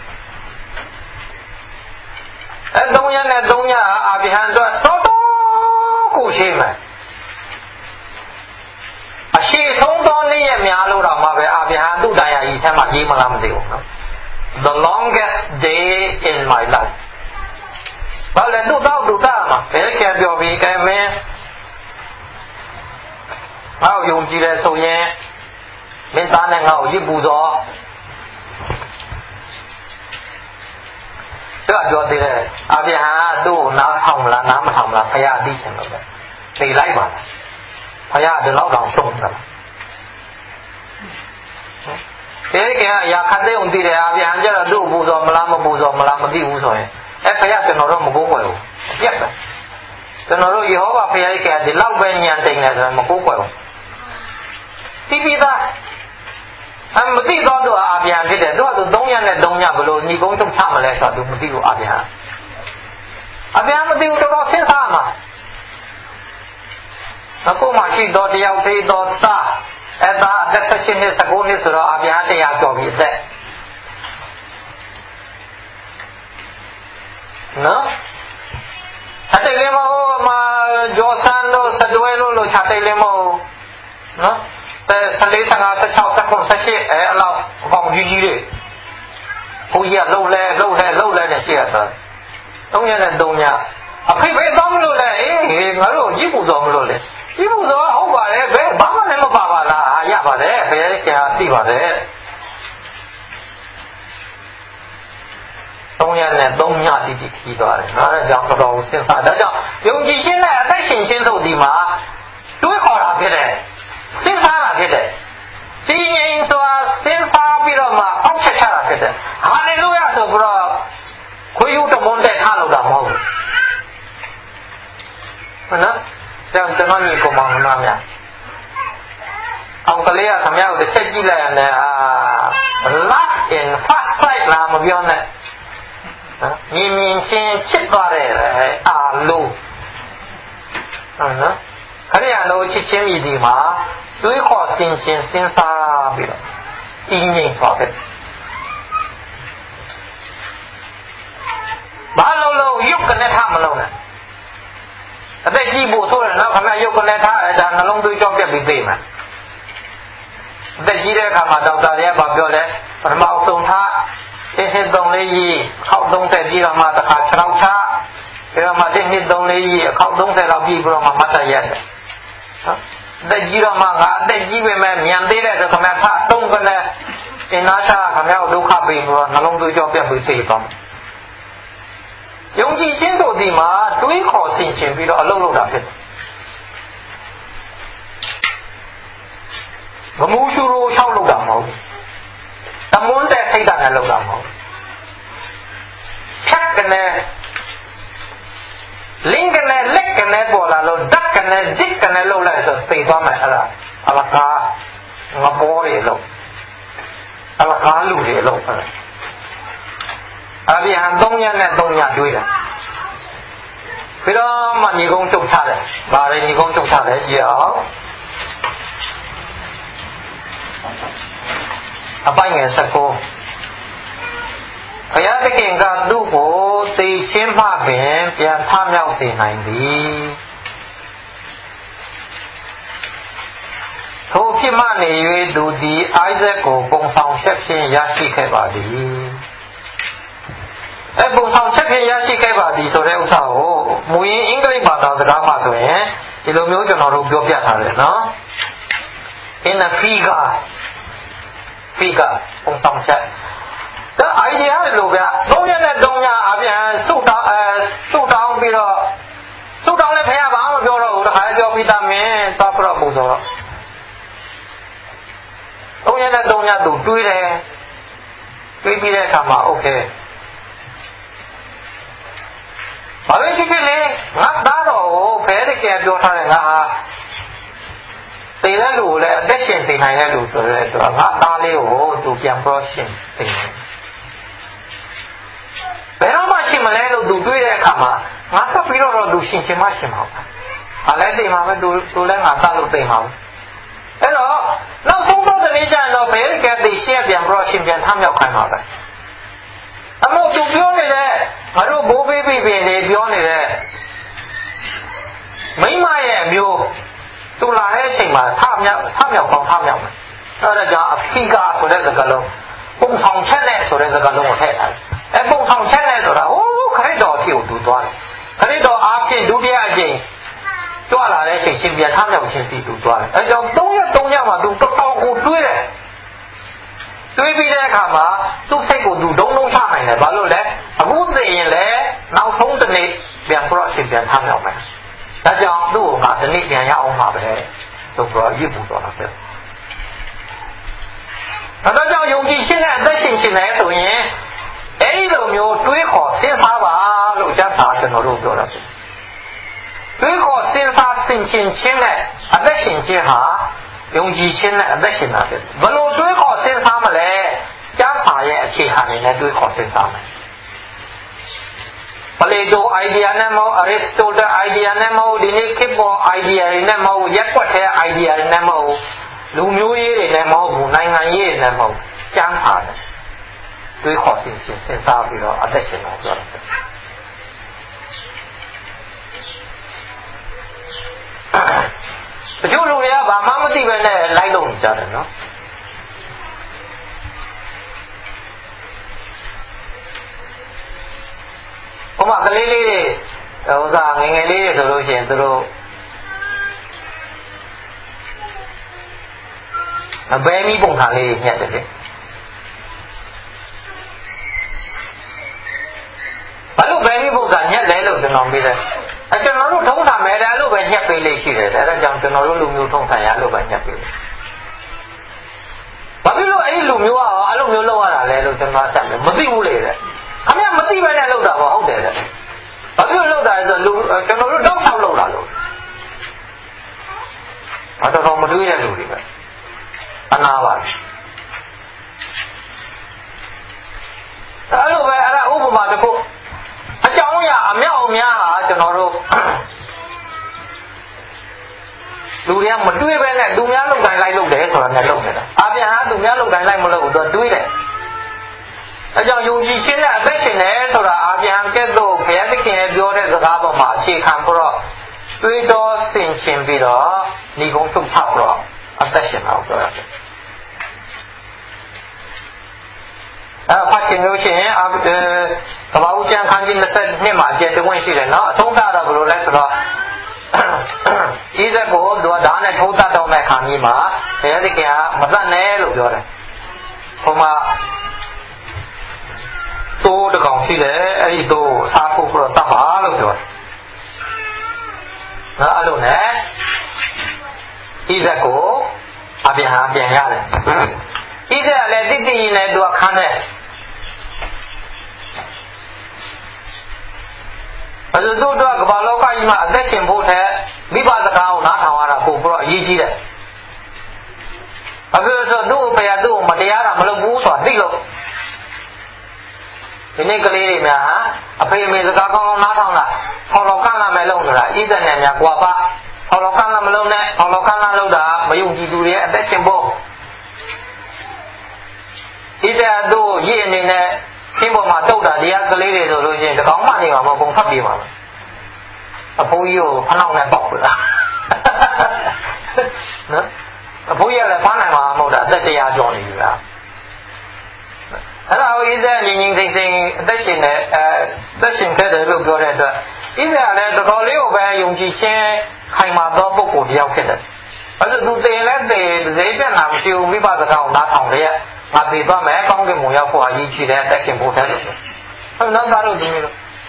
A: 3ရက်နဲ့3ညအာဗြဟံတော့တော်ကိုရှိမယ်အရှိဆုံးသောနေ့ရက်များလို့တော့မှာပဲအာဗြဟံသူ့တရားကြီးဆမ်းမှာရေးမလားမသိဘူးနော် The longest day in my life ဘာလဲသူ့တော့သူ့တာမှာဘယ်ကပြောပြီးကဲမင်းငါ့ကိုယုံကြည်တယ်ဆိုရင်မင်းသားနဲ့ငါ့ကိုရစ်ပူသောသူကပြောသေးတယ်အာဗြဟံသူ့ကိုနားထောင်မလားနားမထောင်မလားဘုရားသိချင်လို့ပဲသိလိုက်ပါလားဘုရားဒီလောက်တောင်ရှုံးတယ်ဒီကအရာခတ်တဲ့ုံတည်တယ်အာဗြဟံကျတော့သူ့ကိုပူဇော်မလားမပူဇော်မလားမသိဘူးဆိုရင်ဘုရားကျွန်တော်တို့မကိုးကွယ်ဘူးပြက်ပဲကျွန်တော်တို့ယေဟောဝါဘုရားကဒီလောက်ပဲညံတိန်တယ်ဆိုရင်မကိုးကွယ်ဘူးတိပိသားမသိတော့သူအာဗြဟံဖြစ်တယ်သူကသူ3ရက်နဲ့3ညဘလို့ညီကုန်းချုပ်ချမလဲဆိုတော့သူမသိဘူးအာဗြဟံမသိဘူးတော်တော်စဉ်းစားမှာအခုမှရှိတော့တယောက်သေးတော့သားအဲ့ဒါအသက်16နှစ်19နှစ်ဆိုတော့အာဗြဟံတရားကျော်ပြီအသက်နော်အတိတ်လေးမဟုတ်မှာဂျော်ဆန်တို့စတွဲလို့ခြာတိတ်လေးမဟုတ်နော်14 15 16 17 18အဲ့လောက်အပေါင်းကြီးတွေဘုရားလှုပ်လဲနဲ့ရှိရတာ3ရက်နဲ့3ညအဖေပဲတောင်းလို့လဲငါတို့ကြီးပူစော်မလို့လဲကြီးပူစော်ဟုတ်ပါတယ်ဘယ်ဘာမှလည်းမပါပါလားရပါတယ်ဘယ်ကသိပါတယ်3ရက်နဲ့3ညတိတိခီးသွားတယ်နော်ဒါကြောင့်တော်စဉ်းစားဒါကြောင့်ယုံကြည်ခြင်းနဲ့အသက်ရှင်ခြင်းတို့ဒီမှာတွေးခေါ်တာဖြစ်တယ်စဉ်းစားတာဖြစ်တယ်ဒီငြိမ်စွာစဉ်းစားပြီးတော့မှအောက်ချက်ချတာဖြစ်တယ်ဟာလေလုယာဆိုပြီးတော့ခွေးယူတမွန်းတဲ့ထားလို့တာမဟုတ်ဘူးဟုတ်နော်ကျွန်တော်ညီကောင်မောင်နှမများအောင်ကလေးကခမရကိုတစ်ချက်ကြည့်လိုက်ရတယ်last in first sight လာမပြောနဲ့မြင်ချင်းချစ်သွားတယ်အာလို့ဟုတ်နော်ခရိယာတို့ချစ်ချင်းမြည်ဒီမှာတွေးခေါ်ဆင်ခြင်စဉ်းစားပြီးတော့အင်းငိမ့်သွားတယ်ဘာလို့ရုပ်ကနေထားမလို့လဲအသက်ကြီးဖို့ဆိုရင်တော့ခမရုပ်ကနေထားဒါနှလုံးသွေးကြောပြက်ပြီးသိမှာအသက်ကြီးတဲ့အခါမှာဒေါက်တာတွေကပြောလဲပထမအဆုံးထားတစ်နှစ်သုံးလေးကြီးအောက်30ပြီးတော့မှတစ်ခါ6ချပြီးတော့မှတစ်နှစ်သုံးလေးကြီးအောက်30လောက်ပြီးတော့မှမတ်တရက်တယ်နော်အသက်ကြီးတော့မှငါအသက်ကြီးပေမဲ့မြန်သေးတဲ့ဆိုခမထား3ကနဲ့အင်နာချခမရောက်ဒုက္ခပေးပြီးတော့နှလုံးသွေးကြောပြက်ပြီးသိသွားမှာယုံကြည်ခြင်းတို့ဒီမှာတွေးခေါ်ဆင်ခြင်ပြီးတော့အလုပ်လုပ်တာဖြစ်တယ်။ဂမူရှူရိုလျှောက်လုပ်တာမဟုတ်ဘူး။တမွန်းတဲ့စိတ်ဓာတ်နဲ့လုပ်တာမဟုတ်ဘူး။ဖြတ်ကနေလင်းကနေလက်ကနေပေါ်လာလို့ဓာတ်ကနေဒစ်ကနေလုပ်လိုက်ဆိုသိသွားမယ်အဲ့ဒါအလကားငဘောတွေလို့အလကားလူတွေလို့အဲ့ဒါအဘိဟံ3ညနဲ့3ညတွေးတာပြီးတော့မှညီကုန်းချုပ်ထားတယ်။ဘာလဲညီကုန်းချုပ်ထားတယ်ကြည့်အောင်အပိုင်ငယ်19ဘုရားသခင်ကသူ့ကိုသိချင်းမှပင်ပြန်ထမြောက်စေနိုင်သည်ထိုဖြစ်မှနေ၍သူသည်အိုက်ဇက်ကိုပုံဆောင်ချက်ဖြင့်ရရှိခဲ့ပါသည်ပုံဆောင်ချက်ဖြင့်ရရှိခဲ့ပါသည်ဆိုတဲ့ဥစ္စာကိုမူရင်းအင်္ဂလိပ်ဘာသာစကားမှာဆိုရင်ဒီလိုမျိုးကျွန်တော်တို့ပြောပြထားတယ်နော် in a figure ပုံဆောင်ချက်ဒါ idea လို့ဗျ3ရက်နဲ့3ညအပြန်စုတောင်းပြီးတော့စုတောင်းလည်းဖခင်ဘာမှမပြောတော့ဘူးတခါပြောပြီးသားမင်းသွားပြတော့ပူတော့3ရက်နဲ့3ညသူတွေးတယ်တွေးပြီးတဲ့အခါမှာ okayဘာလို့ဖြစ်လဲငါသားတော်ကိုဖဲတဲ့ကပြောထားတယ်ငါဟာသိတဲ့လူကိုလည်းအသက်ရှင်သိနိုင်တဲ့လူဆိုတဲ့အတွက်ငါသားလေးကိုသူပြန်ပြောရှင်သိတယ်ဘယ်တော့မှရှင်မလဲလို့သူတွေးတဲ့အခါမှာငါဆက်ပြီးတော့သူရှင်ချင်မှရှင်မှာပါဘာလဲသိမှာပဲသူလည်းငါသားလို့သိမှာပဲအဲ့တော့နောက်ဆုံးတော့တနေ့ကျရင်တော့ဖဲတဲ့ကသိရှင်းပြန်ပြောရှင်ပြန်ထမြောက်ခိုင်းမှာပဲအမို့သူပြောနေတဲ့ငါတို့ဘိုးဘေးပြည်တွေပြောနေတဲ့မိမရဲ့အမျိုးသူလာတဲ့အချိန်မှာထမြောက်ကောင်းထမြောက်မယ်အဲ့ဒါကြောင့်အဖိကဆိုတဲ့စကားလုံးပုံဆောင်ချက်နဲ့ဆိုတဲ့စကားလုံးကိုထည့်ထားတယ်အဲ့ပုံဆောင်ချက်နဲ့ဆိုတာဟိုခရစ်တော်ဖြစ်ကိုသူသွားတယ်ခရစ်တော်အားဖြင့်ဒုတိယအကြိမ်ကြွလာတဲ့အချိန်ရှင်ပြန်ထမြောက်ခြင်းစီသူသွားတယ်အဲ့ကြောင့်3ရက်3ညမှာသူတော်တော်ကိုတွေးတယ်တွေးပြီးတဲ့အခါမှာသူ့စိတ်ကိုသူဒုံချနိုင်တယ်ဘာလို့လဲအခုသိရင်လည်းနောက်ဆုံးတစ်နေ့ပြန်ပြီးတော့ရှင်ပြန်ထမြောက်မယ်ဒါကြောင့်သူ့ကိုငါဒီနေ့ပြန်ရအောင်ပါပဲဆိုတော့ရစ်ဖို့တော့တယ်ဒါကြောင့်ယုံကြည်ခြင်းနဲ့အသက်ရှင်ခြင်းနဲ့ဆိုရင်အဲ့ဒီလိုမျိုးတွေးခေါ်စဉ်းစားပါလို့ကျမ်းစာကျွန်တော်တို့ပြောတာဖြစ်တွေးခေါ်စဉ်းစားဆင်ခြင်ခြင်းနဲ့အသက်ရှင်ခြင်းဟာယုံကြည်ခြင်းနဲ့အသက်ရှင်တာဖြစ်ဘယ်လိုတွေးခေါ်စဉ်းစားမလဲကျမ်းစာရဲ့အခြေခံတွေနဲ့တွေးခေါ်စဉ်းစားမယ်ပလေတို idea နဲ့မဟုတ် Aristotle idea နဲ့မဟုတ်ဒီနေ့ခေတ်ပေါ် idea တွေနဲ့မဟုတ်ရက်ွက်တဲ့ idea တွေနဲ့မဟုတ်လူမျိုးရေးတွေနဲ့မဟုတ်ဘူးနိုင်ငံရေးတွေနဲ့မဟုတ်ကျမ်းစာနဲ့တွေးခေါ်စဉ်းစားပြီးတော့အသက်ရှင်တာဆိုတော့တချို့လူတွေကဘာမှမသိပဲနဲ့လိုက်လို့နေကြတယ်နော်ဟိုမှာကလေးလေးတွေဥစားငယ်ငယ်လေးတွေဆိုလို့ရှိရင်သူတို့အဘဲမီးပုံစံလေးညှက်တယ်လေဘာလို့ဘဲမီးပုံစံညှက်လဲလို့ကျွန်တော်မေးတယ်ကျွန်တော်တို့ထုံးစံမယ်ဒါလို့ပဲညှက်ပေးလေးရှိတယ်ဒါကြောင့်ကျွန်တော်တို့လူမျိုးထုံးစံရလို့ပဲညှက်ပေးတယ်ဘာဖြစ်လို့အဲ့ဒီလူမျိုးကအဲ့လိုမျိုးလုပ်ရတာလဲလို့ကျွန်တော်ဆက်တယ်မသိဘူးလေတဲ့ခင်ဗျမသိပဲနဲ့လုပ်တာပေါ့ဟုတ်တယ်တဲ့ဘာဖြစ်လို့လုပ်တာလဲဆိုလူကျွန်တော်တို့တောက်ချောက်လုပ်တာလို့အတော်မတွေးတဲ့လူတွေပဲအနာပါအဲ့လိုပဲအဲ့ဒါဥပမာတစ်ခုအကြောင်းအရာအမြောက်အများဟာကျွန်တော်တို့လူတွေကမတွေးပဲနဲ့သူများလုပ်တိုင်းလိုက်လုပ်တယ်ဆိုတာနဲ့လုပ်နေတာအာပြန်ဟာသူများလုပ်တိုင်းလိုက်မလုပ်ဘူးသူတွေးတယ်အဲကြောင့်ယုံကြည်ခြင်းနဲ့အသက်ရှင်တယ်ဆိုတာအာပြန်ကဲ့သို့ဘုရားသခင်ရဲ့ပြောတဲ့စကားပေါ်မှာအခြေခံပြီးတော့တွေးတောဆင်ခြင်ပြီးတော့ညီကုန်းထုတ်ချပြီးတော့အသက်ရှင်အောင်ပြောရတယ်ဖတ်ချင်လို့ရှိရင်ကဘာဦးကျန်ခန်းကြီး22မှာအကျယ်တဝင့်ရှိတယ်နော်အဆုံးသတ်တော့ဘယ်လိုလဲဆိုတော့ဣဇက်ကိုသူကဓာတ်နဲ့ထိုးတတ်တော့တဲ့ခါကြီးမှာဘုရားသခင်ကမတတ်နဲ့လို့ပြောတယ်ဟိုမှာတိုးတကောင်ရှိတယ်အဲ့ဒီတိုးစားဖို့ပြီးတော့တတ်ပါလို့ပြောတယ်နော်အဲ့လိုနဲ့ဣဇက်ကိုအပြန်ရတယ်ဣဇက်ကလည်းတိတိနဲ့သူကခန်းတယ်ဘယ်လိုတို့တော့ကမ္ဘာလောကကြီးမှာအသက်ရှင်ဖို့တဲ့မိဘစကားကိုနားထောင်ရတာပို့ပြီးတော့အရေးကြီးတယ်အခုဆိုသူ့ဘယ်သူ့မတရားတာမလုပ်ဘူးဆိုတာသိလို့ဒီနေ့ကလေးတွေများအဖေအမေစကားကောင်းကောင်းနားထောင်တာဟောလောကလာမယ်လို့ဆိုတာဣဇက်နဲ့များကွာပါဟောလောကလာမလုံးနဲ့ဟောလောကလာလို့တာမယုံကြည်သူတွေရဲ့အသက်ရှင်ဖို့ဣဇက်တို့ရည်အနေနဲ့ရှင်းပေါ်မှာတုတ်တာတရားကလေးတွေဆိုလို့ရှိရင်တကောင်မှနေမှာမဟုတ်ဘူးဖတ်ပြေးမှာအဖိုးကြီးကိုဖနှောက်နဲ့ပေါက်လားနော်အဖိုးကြီးကလည်းဖမ်းနိုင်မှာမဟုတ်တာအသက်တရားကျော်နေပြီလားအဲ့ဒါကိုဣဇက်ငြိမ်ငြိမ်သိမ့်သိမ့်အသက်ရှင်နေသက်ရှင်ခဲ့တယ်လို့ပြောတဲ့အတွက်ဣဇက်ကလည်းတော်တော်လေးကိုပဲယုံကြည်ခြင်းခိုင်မာသောပုဂ္ဂိုလ်တစ်ယောက်ဖြစ်တယ်အဲ့ဒါသူတင်လဲတင်ဈေးပြတ်တာမရှိဘူးမိဘစကားကိုနားထောင်ကြရဲ့ငါပြေသွားမယ်ကောင်းကင်ဘုံရောက်ဖို့အရေးကြီးတယ်အသက်ရှင်ဖို့တဲ့လို့ဟုတ်နောက်သားတို့ဒီလို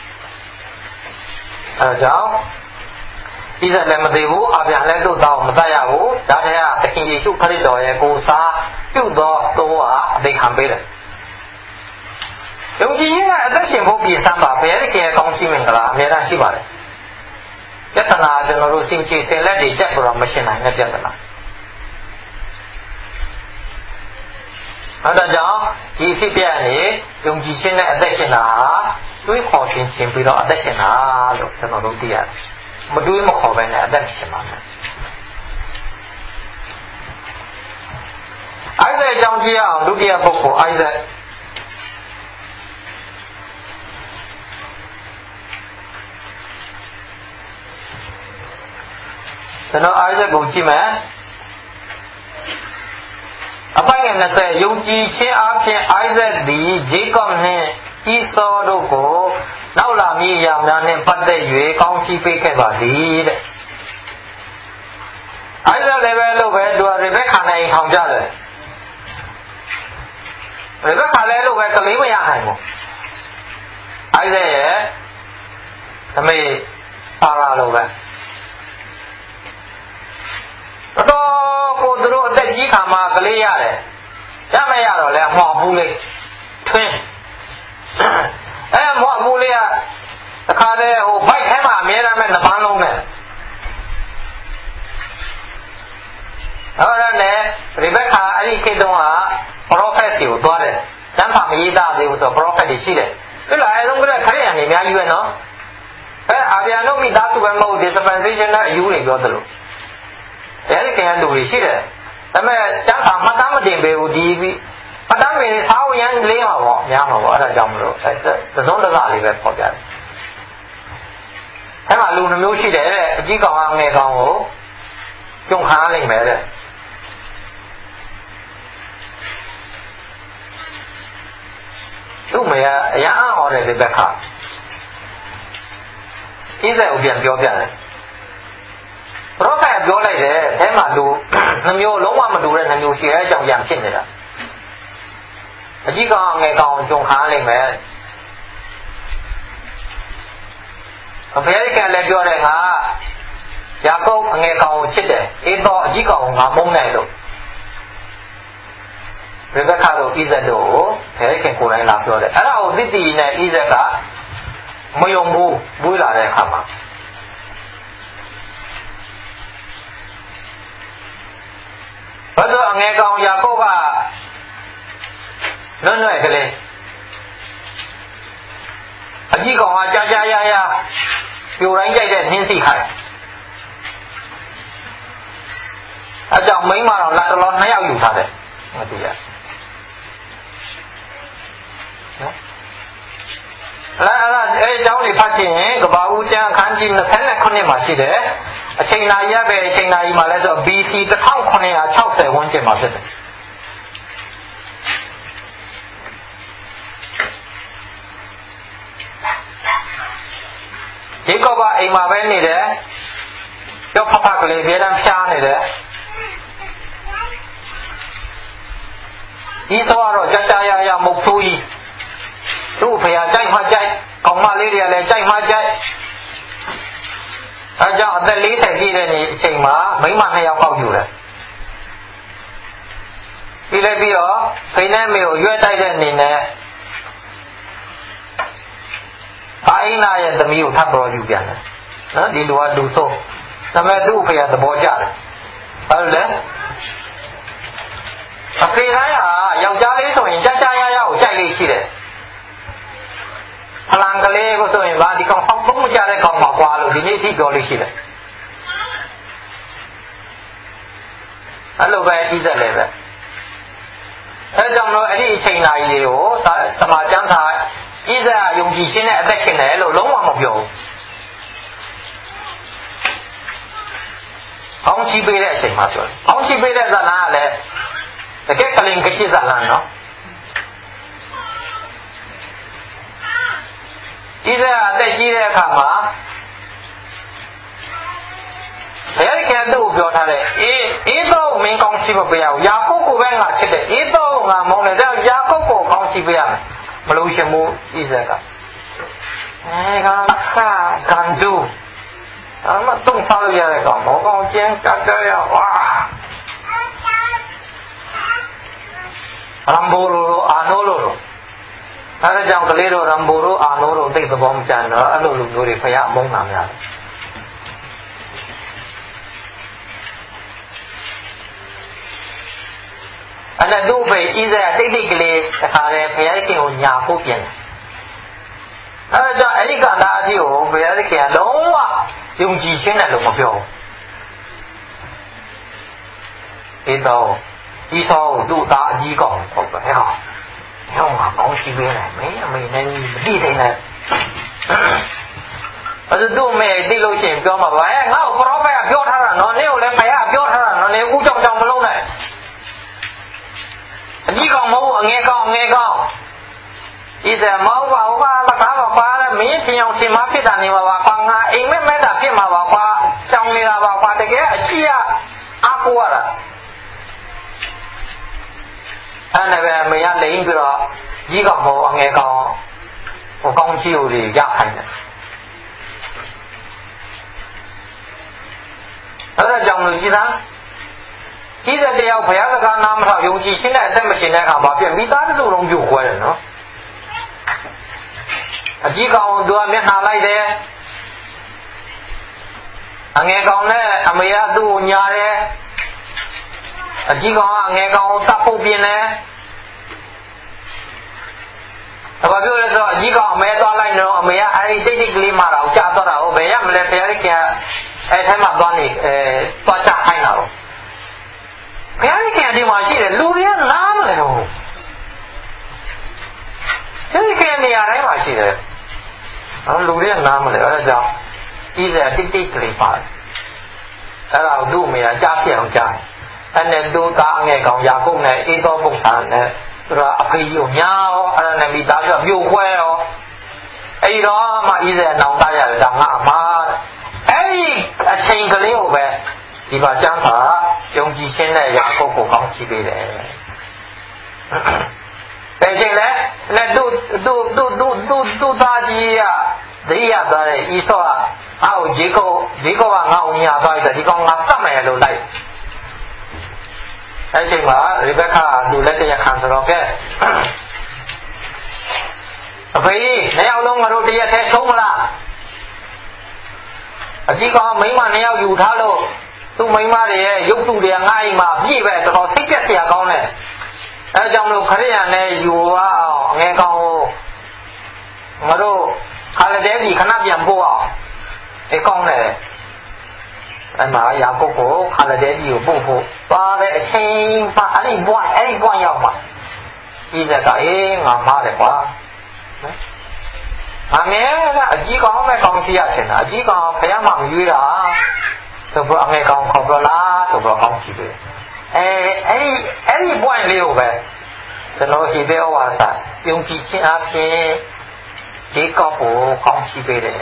A: အဲကြောင့်ဣဇက်လည်းမသေးဘူးအပြန်လည်းတို့တော့မတတ်ရဘူးဒါတည်းကသခင်ယေရှုခရစ်တော်ရဲ့ကိုယ်စားပြုသောသောအသိခံပေးတယ်ယုံကြည်ခြင်းကအသက်ရှင်ဖို့ပြည်စမ်းပါဘုရားသခင်ရဲ့ကောင်းချီးမင်္ဂလာအမြဲတမ်းရှိပါတယ်ပြဿနာကျွန်တော်တို့စင်ကြယ်စင်လက်တွေတက်ပြီးတော့မရှင်နိုင်တဲ့ပြဿနာဒါကြောင့်ဒီဖြစ်ပြနေယုံကြည်ခြင်းနဲ့အသက်ရှင်တာတွေးခေါ်ခြင်းချင်းပြီးတော့အသက်ရှင်တာလို့ကျွန်တော်တို့သိရတယ်မတွေးမခေါ်ပဲနဲ့အသက်ရှင်ပါမယ်အိုက်ဇက်အကြောင်းကြည့်အောင်ဒုတိယပုဂ္ဂိုလ်အိုက်ဇက်ကျွန်တော်အိုက်ဇက်ကိုကြည့်မယ်အပိုင်ငယ်20ယုံကြည်ခြင်းအပြင်အိုက်ဇက်သည်ဂျေကော့နှင့်ဣဆောတို့ကိုနောက်လာမည့်အရာများနှင့်ပတ်သက်၍ကောင်းချီးပေးခဲ့ပါသည်တဲ့အိုက်ဇက်လည်းပဲလို့ပဲသူကရေဘက်ခါနဲ့ထောင်ကြတယ်ရေဘက်ခါလည်းလို့ပဲကလေးမရနိုင်ဘူးအိုက်ဇက်ရဲ့သမီးဆာရာလိုပဲတော့ကိုသူတို့အသက်ကြီးခါမှကလေးရတယ်ရမရတော့လဲအမော်ဘူးလေးထွင်းအမော်ဘူးလေးကတခါတည်းဟိုဘိုက်ထဲမှာအမြဲတမ်းပဲနှပန်းလုံးနဲ့ဟုတ်တယ်နဲ့ရိဘက်ခါအဲ့ဒီခေတ်တုန်းကပရောဖက်စီကိုသွားတယ်ကျမ်းစာမရေးသားသေးဘူးဆိုပရောဖက်တွေရှိတယ်ပြလာအဲလုံးကခရိယန်တွေအများကြီးပဲနော်အာဗျာတို့မိသားစုပဲမဟုတ် dispensation နဲ့အယူတွေပြောသလိုအဲဒီကံလူတွေရှိတယ်ဒါပေမဲ့ကျမ်းစာမှတ်တမ်းမတင်ပေးဘူးဒီမှတ်တမ်းတွေစာအုပ်ရမ်းလေးမှာပေါ့များမှာပေါ့အဲ့ဒါကြောင့်မလို့သစုံတစလေးပဲပေါ်ပြတယ်အဲ့မှာလူနှမျိုးရှိတယ်တဲ့အကြီးကောင်ကငယ်ကောင်ကိုကျုံခါလိုက်မယ်တဲ့သူ့မေကအရာဟောတဲ့ဒီဘက်ခါဣဇက်ကိုပြန်ပြောပြတယ်ပရောဖက်ပြောလိုက်တယ်အဲမှာလူနှမျိုးလုံးဝမတူတဲ့နှမျိုးရှိတဲ့အကြောင်းရံဖြစ်နေတာအကြီးကောင်ငယ်ကောင်ကြုံခါလိုက်မယ်ဘုရားကလည်းပြောတယ်ငါယာကုပ်အငယ်ကောင်ကိုချစ်တယ်အေးတော့အကြီးကောင်ကိုငါမုန်းတယ်လို့ရေဘက်ခါတို့ဣဇက်တို့ကိုဘုရားခင်ကိုယ်တိုင်လာပြောတယ်အဲ့ဒါကိုသိသိနဲ့ဣဇက်ကမယုံဘူးမွေးလာတဲ့အခါမှာဘာလို့အငယ်ကောင်ယာကုပ်ကလွတ်လွတ်ကလေးအကြီးကောင်ကကြာကြာရရပြိုတိုင်းကြိုက်တဲ့နှင်းစီခိုင်အကြောင်းမိန်းမတော်လက်တော်2ယောက်ယူထားတယ်မသိရအဲ့အကြောင်းလေးဖတ်ကြည့်ရင်ကဘာဦးကျမ်းအခန်းကြီး29မှာရှိတယ်အချိန်နာရီပဲအချိန်နာရီမှာလဲဆို BC 1960ဝန်းကျင်မှာဖြစ်တယ်ဒီကောပါအိမ်မှာပဲနေတယ်ကြောက်ဖကလေးပြေးတန်းဖျားနေတယ်ဒီဆိုတော့ကြကြရမုတ်ဆိုးကြီးသူ့ဖေဟာကြိုက်မှကြိုက်ကောင်မလေးတွေကလည်းကြိုက်မှကြိုက်အဲကြောင့်အသက်40ပြည့်တဲ့နေ့အချိန်မှာမိန်းမ2ယောက်ပေါက်ယူတယ်ပြီးလိုက်ပြီးတော့ဖိနဲ့မေကိုရွက်တိုက်တဲ့အနေနဲ့အိုင်းနာရဲ့သမီးကိုထပ်ပေါ်ယူပြန်တယ်နော်ဒီလူကလူဆိုးဒါပေမဲ့သူ့ဖေကသဘောကျတယ်ဟုတ်လဲအဖေတိုင်းဟာယောက်ျားလေးဆိုရင်ကြကြရရကိုကြိုက်လေးရှိတယ်ဖလန်ကလေးကိုဆိုရင်ဗာဒီကောင်ဆောက်ဖို့မကြတဲ့ကောင်ပါကွာလို့ဒီနေ့အထိပြောလို့ရှိတယ်အဲ့လိုပဲကြီးစက်လည်းပဲအဲကြောင့်လို့အဲ့ဒီအချိန်တိုင်းလေးကိုသမာကျမ်းစာကြီးစက်ယုံကြည်ခြင်းနဲ့အသက်ရှင်တယ်လို့လုံးဝမပြောဘူးအောင်းချီပေးတဲ့အချိန်မှာပြောတယ်အောင်းချီပေးတဲ့ဇာလန်ကလည်းတကယ်ကလင်ကချစ်ဇာလန်နော်ဒီကအသက်ကြီးတဲ့အခါမှာဘယ်ကဲတော့ပြောထားတယ်အေးတော့မင်းကောင်းချီမပေးရဘူးယာကုပ်ကိုပဲငါချစ်တယ်အေးတော့ငါမောင်းတယ်ဒါယာကုပ်ကိုကောင်းချီပေးရမယ်မလို့ရှင်မို့ဣဇက်ကကန်ဒူအမတုံးစားရတဲ့ကောင်မောကောင်းကျင်းကကြရဝါရမ်ဘိုရိုအာနိုလိုအဲဒါကြောင့်ကလေးတို့ရမ်ဘိုရိုအာနိုတို့သိသဘောမကျန်တော့အဲ့လိုလူမျိုးတွေဖျားမုန်းတာများတယ်အဲ့ဒါတို့ပဲဣဇက်တိတ်တိတ်ကလေးတခါတည်းဖျားခင်ကိုညာဖို့ပြင်တယ်အဲဒါကြောင့်အဲ့ဒီကန္တာအကြီးကိုဖျားခင်ကလုံးဝယုံကြည်ခြင်းနဲ့လို့မပြောဘူးဒီတော့ဒီဆောသူ့သားအကြီးကောင်ဟုတ်ပဲဟဲ့ဟောငါကောင်းရှိပေးတယ်မင်းအမေနဲ့မတိတိုင်းနဲ့အဲ့ဒါတို့မဲတိလို့ရှိရင်ပြောမှာပါငါ့ကိုပရောဖက်ကပြောထားတာနော်နင်းကိုလည်းဖယားပြောထားတာနော်နင်းဦးကြောင်မလုံးနဲ့အကြီးကောင်မဟုတ်အငယ်ကောင်ဒီစမောပါဘာလကားပါလဲမင်းပြင်အောင်ရှင်မဖြစ်တာနေပါပါကွာငါအိမ်မဲ့တာဖြစ်မှာပါကွာကြောင်နေတာပါကွာတကယ်အကြီးကအကိုရတာအဲ့ဒါပဲအမေကလိန်ပြီးတော့ကြီးကောင်မဟုတ်အငယ်ကောင်ဟိုကောင်းကြီးကိုရခိုင်းတယ်အဲ့ဒါကြောင့်လို့ကြီးသားကြီးတဲ့တယောက်ဘုရားစကားနားမထောင်ယုံကြည်ရှင်းတဲ့အသက်မရှင်တဲ့အခါမှာပြမိသားစုလုံးပြုတ်ခွဲတယ်နော်အကြီးကောင်သူကမျက်နှာလိုက်တယ်အငယ်ကောင်နဲ့အမေကသူ့ကိုညာတယ်အကြီးကောင်ကအငယ်ကောင်ကိုတပ်ပုတ်ပြင်းတယ်ဘာပြောလဲဆိုတော့အကြီးကောင်အမေသွားလိုက်တော့အမေကအဲဒီတိတ်တိတ်ကလေးမှတော့ကြာသွားတာဟုတ်ဘယ်ရမလဲဖယားကြီးကအဲထဲမှာသွားနေသွားချခိုင်းတာတော့ဖယားကြီးကဒီမှာရှိတယ်လူတွေကနားမလဲတော့ဒီကနေရာတိုင်းမှာရှိတယ်လူတွေကနားမလဲအဲ့ဒါကြောင့်ကြီးစရာတိတ်တိတ်ကလေးပါတယ်အဲ့ဒါကိုသူ့အမေကကြားပြအောင်ကြားအဲ့နဲ့သူ့သားအငယ်ကောင်ယာကုပ်နဲ့အေးသောပုံစံနဲ့သူကအဖေကြီးကိုညာရောအဲ့ဒါနဲ့မိသားစုပြုတ်ခွဲရောအဲ့တော့မှကြီးစရာနောင်တရတယ်ဒါငါအမားအဲ့ဒီအချိန်ကလေးကိုပဲဒီပါကျမ်းပါယုံကြည်ခြင်းနဲ့ယာကုပ်ကိုကောင်းချီးပေးတယ်တဲ့ချိန်လဲလက်သူ့သားကြီးကဒိရသွားတဲ့ဤဆောကအောက်ဂျေကုပ်ကငါ့ကိုညာသွားတယ်ဒီကောင်ငါတတ်မယ်လို့လိုက်အဲ့ချိန်မှာရေဘက်ကာလူလက်တရခံဆိုတော့ကဲအဖေနှစ်ယောက်လုံးငါတို့တရက်ထဲဆုံးမလားအကြီးကောင်မိန်းမနှစ်ယောက်ယူထားလို့သူ့မိန်းမတွေရဲ့ရုပ်တုတွေကငါ့အိမ်မှာပြည့်ပဲတော်တော်စိတ်ပြက်စရာကောင်းတယ်အဲကြောင့်လို့ခရိယာနဲ့ယူအောင်အငယ်ကောင်ကိုငါတို့ခါလက်တဲပြီခဏပြန်ပို့အောင်ကောင်းတယ်အဲ့မှာရာကုတ်ကိုခါလက်တဲ့ကြီးကိုပို့သွားတဲ့အချိန်ပါအဲ့ဒီဘွားရောက်မှာဣဇက်ကငါမားတယ်ကွာနော်အမေကအကြီးကောင်းမဲ့ကောင်းရှိရချင်တာအကြီးကောင်းဖယားမှမရွေးတာဆိုတော့အငယ်ကောင်းခေါ်ပြလားဆိုတော့ကောင်းရှိတယ်အဲ့ဒီဘွားလေးကိုပဲကျွန်တော်ဟိဘေဩဝါစာယုံကြည်ခြင်းအပြင်ဒီကောက်ကိုကောင်းရှိပေးတယ်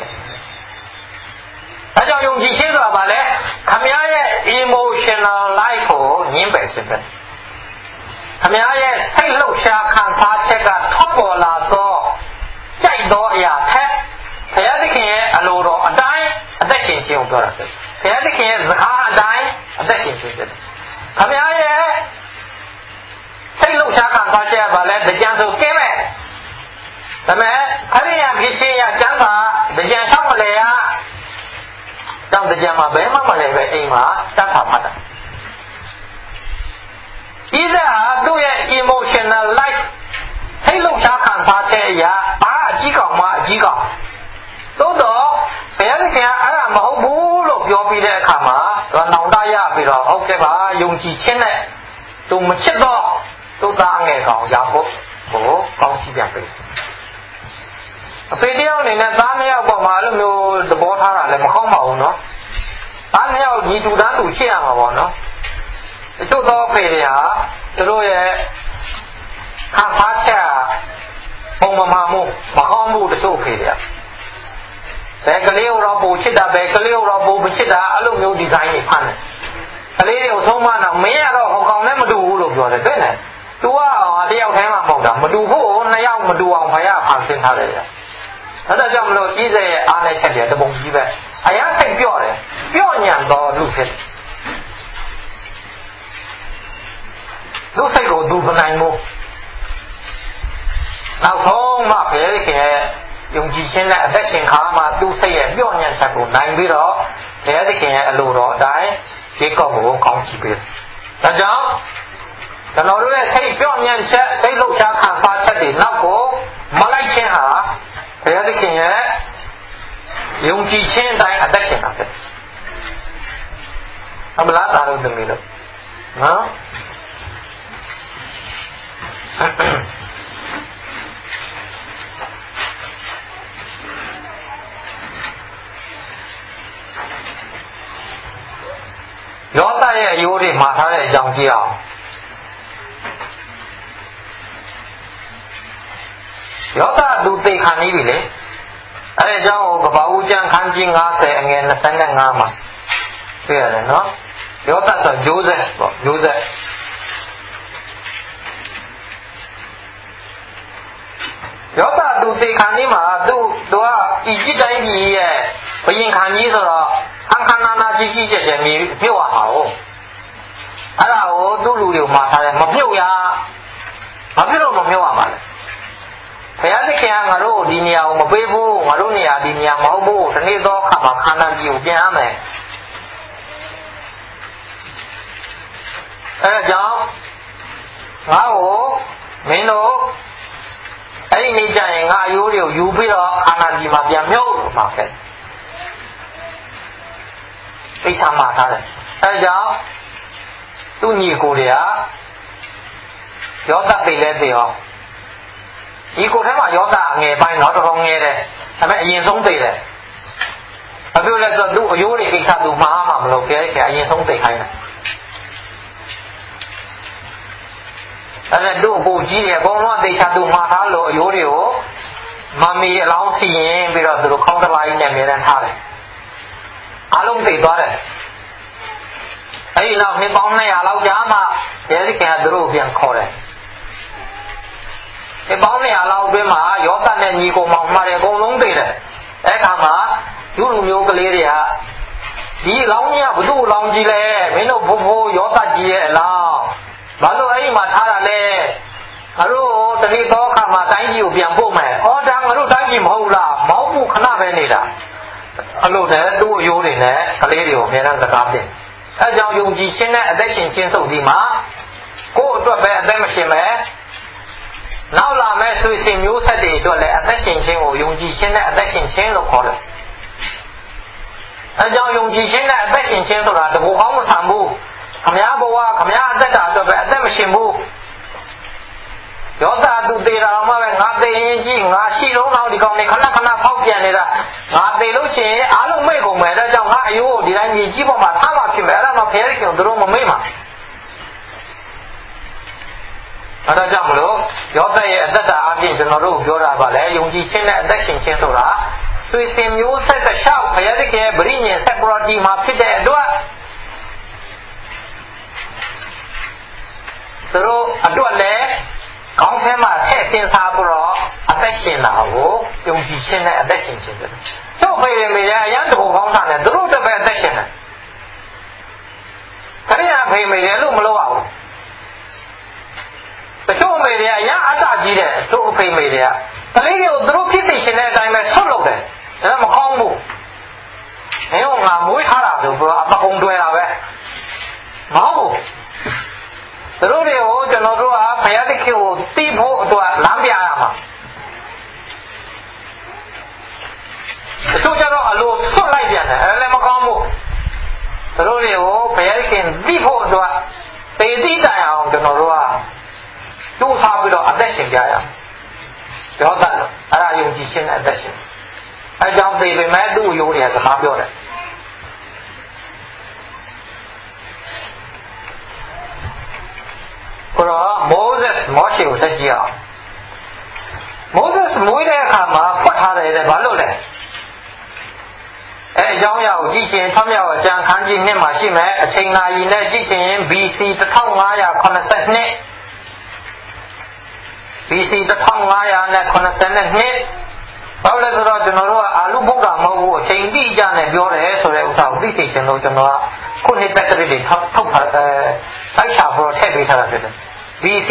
A: အဲကြောင့်ယုံကြည်ခြင်းဆိုတာဘာလဲခမည်းရဲ့ emotional life ကိုညှင်းပယ်ခြင်းပဲခမည်းရဲ့စိတ်လှုပ်ရှားခံစားချက်ကထောက်ပေါ်လာသောကြိုက်သောအရာထက်ဘုရားသခင်ရဲ့အလိုတော်အတိုင်းအသက်ရှင်ခြင်းကိုပြောတာဖြစ်ဘုရားသခင်ရဲ့စကားအတိုင်းအသက်ရှင်ခြင်းဖြစ်တယ်ခမည်းရဲ့စိတ်လှုပ်ရှားခံစားချက်ကဘာလဲကြံဆိုကင်းမဲ့ဒါပေမဲ့ခရိယာဖြစ်ခြင်းရကျမ်းစာကြံလျှောက်မလဲရတောင်းကြံမှာဘယ်မှမလဲပဲအိမ်မှာတတ်တာမှတ်တာဣဇာသူ့ရဲ့ emotional life စိတ်လှုပ်ရှားခံစားချက်အရာအကြီးကောင်မှအကြီးကောင်သို့တော့ဘုရားသခင်ကအဲ့ဒါမဟုတ်ဘူးလို့ပြောပြီးတဲ့အခါမှာနောင်တရပြီးတော့ဟုတ်ကဲ့ပါယုံကြည်ခြင်းနဲ့သူမချစ်တော့သူ့သားငယ်ကောင်ရာဖို့ကိုကောင်းချီးပြန်ပေးအဖေတယောက်အနေနဲ့သားနှစ်ယောက်ပေါ်မှာအဲ့လိုမျိုးသဘောထားတာလည်းမကောင်းပါဘူးနော်သားနှစ်ယောက်ညီတူတန်းတူချစ်ရမှာပေါ့နော်တချို့သောအဖေတွေဟာသူတို့ရဲ့ခံစားချက်ပုံမမှန်မှုမကောင်းမှုတချို့အဖေတွေကဘယ်ကလေးကိုတော့ပိုချစ်တာဘယ်ကလေးကိုတော့ပိုမချစ်တာအဲ့လိုမျိုးဒီဇိုင်းတွေဖန်တယ်ကလေးတွေကိုဆုံးမတော့မင်းကတော့ဟိုကောင်နဲ့မတူဘူးလို့ပြောတယ်တွေ့တယ်သူကတယောက်တည်းမှမဟုတ်တာမတူဖို့နှစ်ယောက်မတူအောင်ဖယားဖန်ဆင်းထားတယ်အဲ့ဒါကြောင့်မလို့ဣဇရဲ့အားနဲ့ချက်တယ်တပုံကြီးပဲအရာစိတ်ပြော့တယ်ပြော့ညံတော့လူဖြစ်လူစိတ်ကိုသူမနိုင်ဘူးနောက်ဆုံးမှဘုရားခင်ရဲ့ယုံကြည်ခြင်းနဲ့အသက်ရှင်ခါမှသူ့စိတ်ရဲ့ပြော့ညံချက်ကိုနိုင်ပြီးတော့ဘုရားခင်ရဲ့အလိုတော်အတိုင်းဒီကောက်ကိုကောင်းချီးပေးတယ်ဒါကြောင့်ကျွန်တော်တို့ရဲ့စိတ်ပြော့ညံချက်စိတ်လှုပ်ရှားခံစားချက်တွေနောက်ကိုမလိုက်ခြင်းဟာဘုရားသခင်ရဲ့ယုံကြည်ခြင်းအတိုင်းအသက်ရှင်တာဖြစ်တယ်။အမလားတာလို့သမီးလို့နော်ယောသရဲ့အယိုးတွေမှာထားတဲ့အကြောင်းကြည့်အောင်ယောသသူသိခံနေပြီလေအဲ့ဒါကြောင့်ကပ္ပဦးကျမ်းခန်းကြီး90အငယ်25မှာတွေ့ရတယ်နော်ယောသဆိုဂျိုးဆက်ပေါ့ဂျိုးဆက်ယောသသူသိခံနေမှာသူကဤจิตတိုင်းကြီးရဲ့ဘယင်ခံကြီးဆိုတော့အခါနာနာကြီးကျယ်ကျယ်မြုပ်ရအောင်အဲ့ဒါကိုသူ့လူတွေမှာထားတယ်မမြုပ်ရဘာဖြစ်လို့မမြုပ်ရမှာလဲဘုရားသခင်ကငါတို့ဒီနေရာကိုမပေးဘူးငါတို့နေရာဒီနေရာမဟုတ်ဘူးဒီနေ့တော့ခါမှာခန္ဓာကြီးကိုပြန်ရမယ်အဲဒါကြောင့်ငါ့ကိုမင်းတို့အဲ့ဒီနေ့ကျရင်ငါအယိုးတွေကိုယူပြီးတော့ခန္ဓာကြီးမှာပြန်မြုပ်လို့မှာခဲ့သိချမှာထားတယ်အဲဒါကြောင့်သူ့ညီကိုတွေကယောသသိလဲသိအောင်ဒီကိုယ်ထဲမှာယောသအငယ်ပိုင်းတော့တော်တော်ငယ်တယ်ဒါပေမဲ့အရင်ဆုံးသိတယ်ဘာဖြစ်လဲဆိုတော့သူ့အယိုးတွေကိစ္စသူမှားမှမလုပ်ခဲ့အရင်ဆုံးသိခိုင်းတယ်အဲ့ဒါတို့ကိုကြီးတယ်အကုန်လုံးသိချသူမှားထားလို့အယိုးတွေကိုမမီအလောင်းစီရင်ပြီးတော့သူတို့ခေါင်းတစ်ပိုင်းနဲ့အမြဲတမ်းထားတယ်အားလုံးသိသွားတယ်အဲ့ဒီနောက်နှစ်ပေါင်း200လောက်ကြာမှအဲဒီကံသူတို့ပြန်ခေါ်တယ်ဒီပေါင်း200လောက်အတွင်းမှာယောသနဲ့ညီကိုမောင်မှားတယ်အကုန်လုံးသိတယ်အဲ့ခါမှာလူလူမျိုးကလေးတွေကဒီလောင်းကြီးကဘုသူ့လောင်းကြီးလဲမင်းတို့ဖိုးယောသကြီးရဲ့အလောင်းဘာလို့အဲ့ဒီမှာထားတာလဲငါတို့တတိသောအခါမှာတိုင်းကြီးကိုပြန်ပို့မယ်ဩဒါငါတို့တိုင်းကြီးမဟုတ်လားမဟုတ်ဘူးခဏပဲနေတာအဲ့လိုနဲ့သူ့အယိုးတွေနဲ့ကလေးတွေကိုအများအားစကားပြင်အဲကြောင့်ယုံကြည်ခြင်းနဲ့အသက်ရှင်ခြင်းစုပ်ဒီမှာကိုယ့်အတွက်ပဲအသက်မရှင်ပဲနောက်လာမဲ့ဆွေစဉ်မျိုးဆက်တွေအတွက်လည်းအသက်ရှင်ခြင်းကိုယုံကြည်ခြင်းနဲ့အသက်ရှင်ခြင်းလို့ခေါ်တယ်အဲကြောင့်ယုံကြည်ခြင်းနဲ့အသက်ရှင်ခြင်းဆိုတာတကူကောင်းမဆန်ဘူးခမည်းဘဝခမည်းအသက်တာအတွက်ပဲအသက်မရှင်ဘူးယောသသူသေးတာမှပဲငါသေးရင်ကြီးငါရှိလုံးတော့ဒီကောင်နေခဏခဏဖောက်ပြန်နေတာငါသေးလို့ရှိရင်အားလုံးမေ့ကုန်မယ်ဒါကြောင့်ငါအယိုးကိုဒီတိုင်းမြေကြီးပေါ်မှာထားမှဖြစ်မယ်အဲ့ဒါမှဖျက်ခင်သူတို့မမေ့မှာအဲ့ဒါကြောင့်မလို့ယောသရဲ့အသက်တာအပြင်ကျွန်တော်တို့ပြောတာပါလေယုံကြည်ခြင်းနဲ့အသက်ရှင်ခြင်းဆိုတာဆွေစဉ်မျိုးဆက်တစ်လျှောက်ဘုရားသခင်ဗြိညင်ဆက်ပရောတီမှာဖြစ်တဲ့အတွက်သူတို့အတွက်လည်းကောင်းထဲမှာထည့်သင်စားပြီးတော့အသက်ရှင်တာကိုယုံကြည်ခြင်းနဲ့အသက်ရှင်ခြင်းပဲကျုပ်ဖေးမေရအရန်တကူကောင်းတာနဲ့သူတို့တပည့်အသက်ရှင်တယ်ခရိယာဖေးမေရလို့မလုပ်ရဘူးတချို့မေတွေကအရန်အတ္တကြီးတယ်တို့အဖေမေတွေကကလေးတွေကိုသူတို့ဖြစ်စေချင်တဲ့အတိုင်းပဲဆွတ်လုပ်တယ်ဒါမကောင်းဘူးမင်းကငါမွေးထားတာဆိုတော့အပကုံတွဲတာပဲမဟုတ်ဘူးသူတို့တွေကိုကျွန်တော်တို့ကဘုရားသခင်ကိုသိဖို့အတွက်လမ်းပြရမှာတချို့ကျတော့အလိုဆွတ်လိုက်ပြန်တယ်အဲ့လည်းမကောင်းဘူးသူတို့တွေကိုဘုရားသခင်သိဖို့အတွက်သိသိတိုင်အောင်ကျွန်တော်တို့ကကျိုးစားပြီးတော့အသက်ရှင်ကြရအောင်ပြောတတ်လို့အဲ့ဒါယုံကြည်ခြင်းနဲ့အသက်ရှင်အဲကြောင့်သိပေမဲ့သူ့ရိုးတွေကစကားပြောတယ်ကိုတော့မိုးဆက်မောရှေကိုဆက်ကြည့်အောင်မိုးဆက်မွေးတဲ့အခါမှာဖွက်ထားတယ်ဘာလို့လဲအဲအကြောင်းအရာကိုကြည့်ချင်းဖတ်မြောက်အကျမ်းခန်းကြီးနှစ်မှာရှိမယ်အချိန်နာရီနဲ့ကြည့်ချင်း BC 1582 BC 1582ဘာလို့လဲဆိုတော့ကျွန်တော်တို့ကအာလူဘုရားမဟုတ်ဘူးအချိန်တိကျနဲ့ပြောတယ်ဆိုတဲ့ဥစ္စာကိုသိသိချင်လို့ကျွန်တော်ကခုနှစ်တက်တွေထုတ်ထားတိုက်ချာဖို့ထည့်ပေးထားတာဖြစ်တယ် BC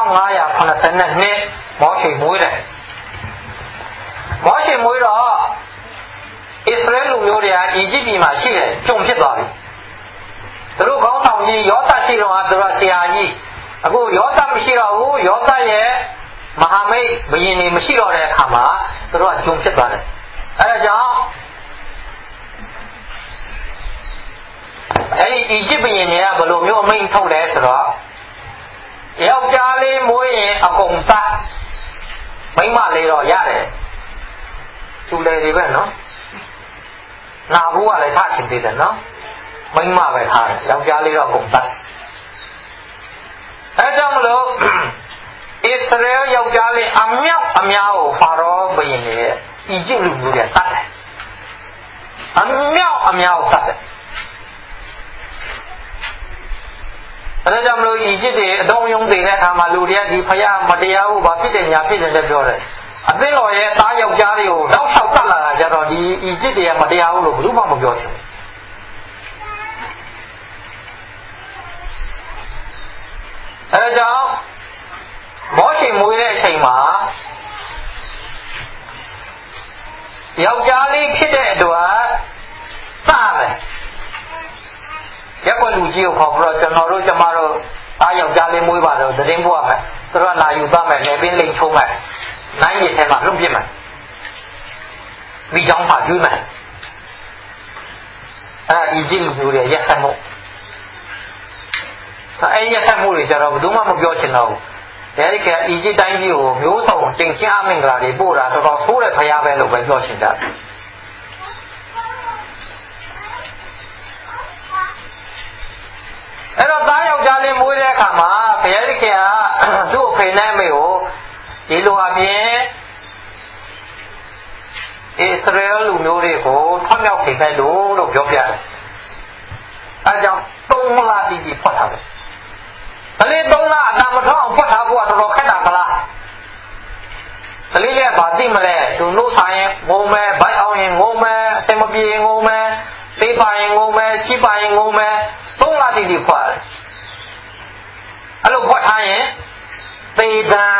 A: 1582မောရှေမွေးတယ်မောရှေမွေးတော့ဣသရေလလူမျိုးတွေကအီဂျစ်ပြည်မှာရှိတယ်ကျုံဖြစ်သွားပြီသူတို့ခေါင်းဆောင်ကြီးယောသရှိတော့သူတို့ဆရာကြီးအခုယောသမရှိတော့ဘူးယောသရဲ့မဟာမိတ်ဘယင်တွေမရှိတော့တဲ့အခါမှာသူတို့ကဂျုံဖြစ်သွားတယ်အဲဒါကြောင့်အဲဒီအီဂျစ်ဘယင်တွေကဘယ်လိုမျိုးအမိန့်ထုတ်လဲဆိုတော့ယောက်ျားလေးမွေးရင်အကုန်သတ်မိန်းမလေးတော့ရတယ်သူလေတွေပဲနော်နာဘူးကလည်းထားချင်သေးတယ်နော်မိန်းမပဲထားတယ်ယောက်ျားလေးတော့အကုန်သတ်အဲကြောင့်မလို့ဣသရေလယောက်ျားလေးအမြောက်အများကိုဖာရောဘုရင်ရဲ့အီဂျစ်လူမျိုးတွေတတ်တယ်အမြောက်အများကိုတတ်တယ်အဲကြောင့်မလို့အီဂျစ်တွေအတုံးယုံတဲ့အခါမှာလူတွေကဒီဖယားမတရားဘူးဘာဖြစ်တယ်ညာဖြစ်တယ်ပြောတယ်အသင်းတော်ရဲ့သားယောက်ျားတွေကိုတောက်လျှောက်တတ်လာတာကြတော့ဒီအီဂျစ်တွေကမတရားဘူးလို့ဘယ်သူမှမပြောချင်ဘူးအဲကြောင့်မောရှေမွေးတဲ့အချိန်မှာယောက်ျားလေးဖြစ်တဲ့အတွက်စတယ်ရက်ွက်လူကြီးကိုခေါ်ပြီးတော့ကျွန်တော်တို့ကျမတို့အားယောက်ျားလေးမွေးပါတော့သတင်းပို့ရမယ်သူတို့ကလာယူသွားမယ်နေပင်းလိမ်ချုံးမယ်နိုင်ရည်ထဲမှာလွတ်ပြစ်မယ်မိချောင်းပါကျွေးမယ်အီဂျစ်လူမျိုးတွေရက်ဆက်မှုအဲ့ရက်ဆက်မှုတွေကြတော့ဘယ်သူမှမပြောချင်တော့ဘူးအဲဒီကအီဂျစ်တိုင်းကြီးကိုမျိုးစုံတင်ချင်းအမင်္ဂလာတွေပို့တာတော်တော်ဆိုးတဲ့ဖရားပဲလို့ပဲပြောချင်ကြတယ်အဲ့တော့သားယောက်ျားလေးမွေးတဲ့အခါမှာဘုရားသခင်ကသူ့အဖေနဲ့အမေကိုဒီလိုအပြင်ဣသရေလလူမျိုးတွေကိုထွတ်မြောက်စေခဲ့လို့ပြောပြတယ်အဲကြောင့်3 လတိတိဖွက်ထားတယ်ကလေး3 လအတမထောက်အောင်ဖွက်ထားဖို့ကတော်တော်ခက်တာကလားကလေးလည်းဘာသိမလဲသူနှုတ်ဆိုင်ရင်ငုံမယ်ဗိုက်အောင်ရင်ငုံမယ်အစင်မပြေငုံမယ်သေးပါရင်ငုံမယ်ချိပါရင်ငုံမယ်3 လတိတိဖွက်တယ်အဲ့လိုဖွက်ထားရင်ပေဒံ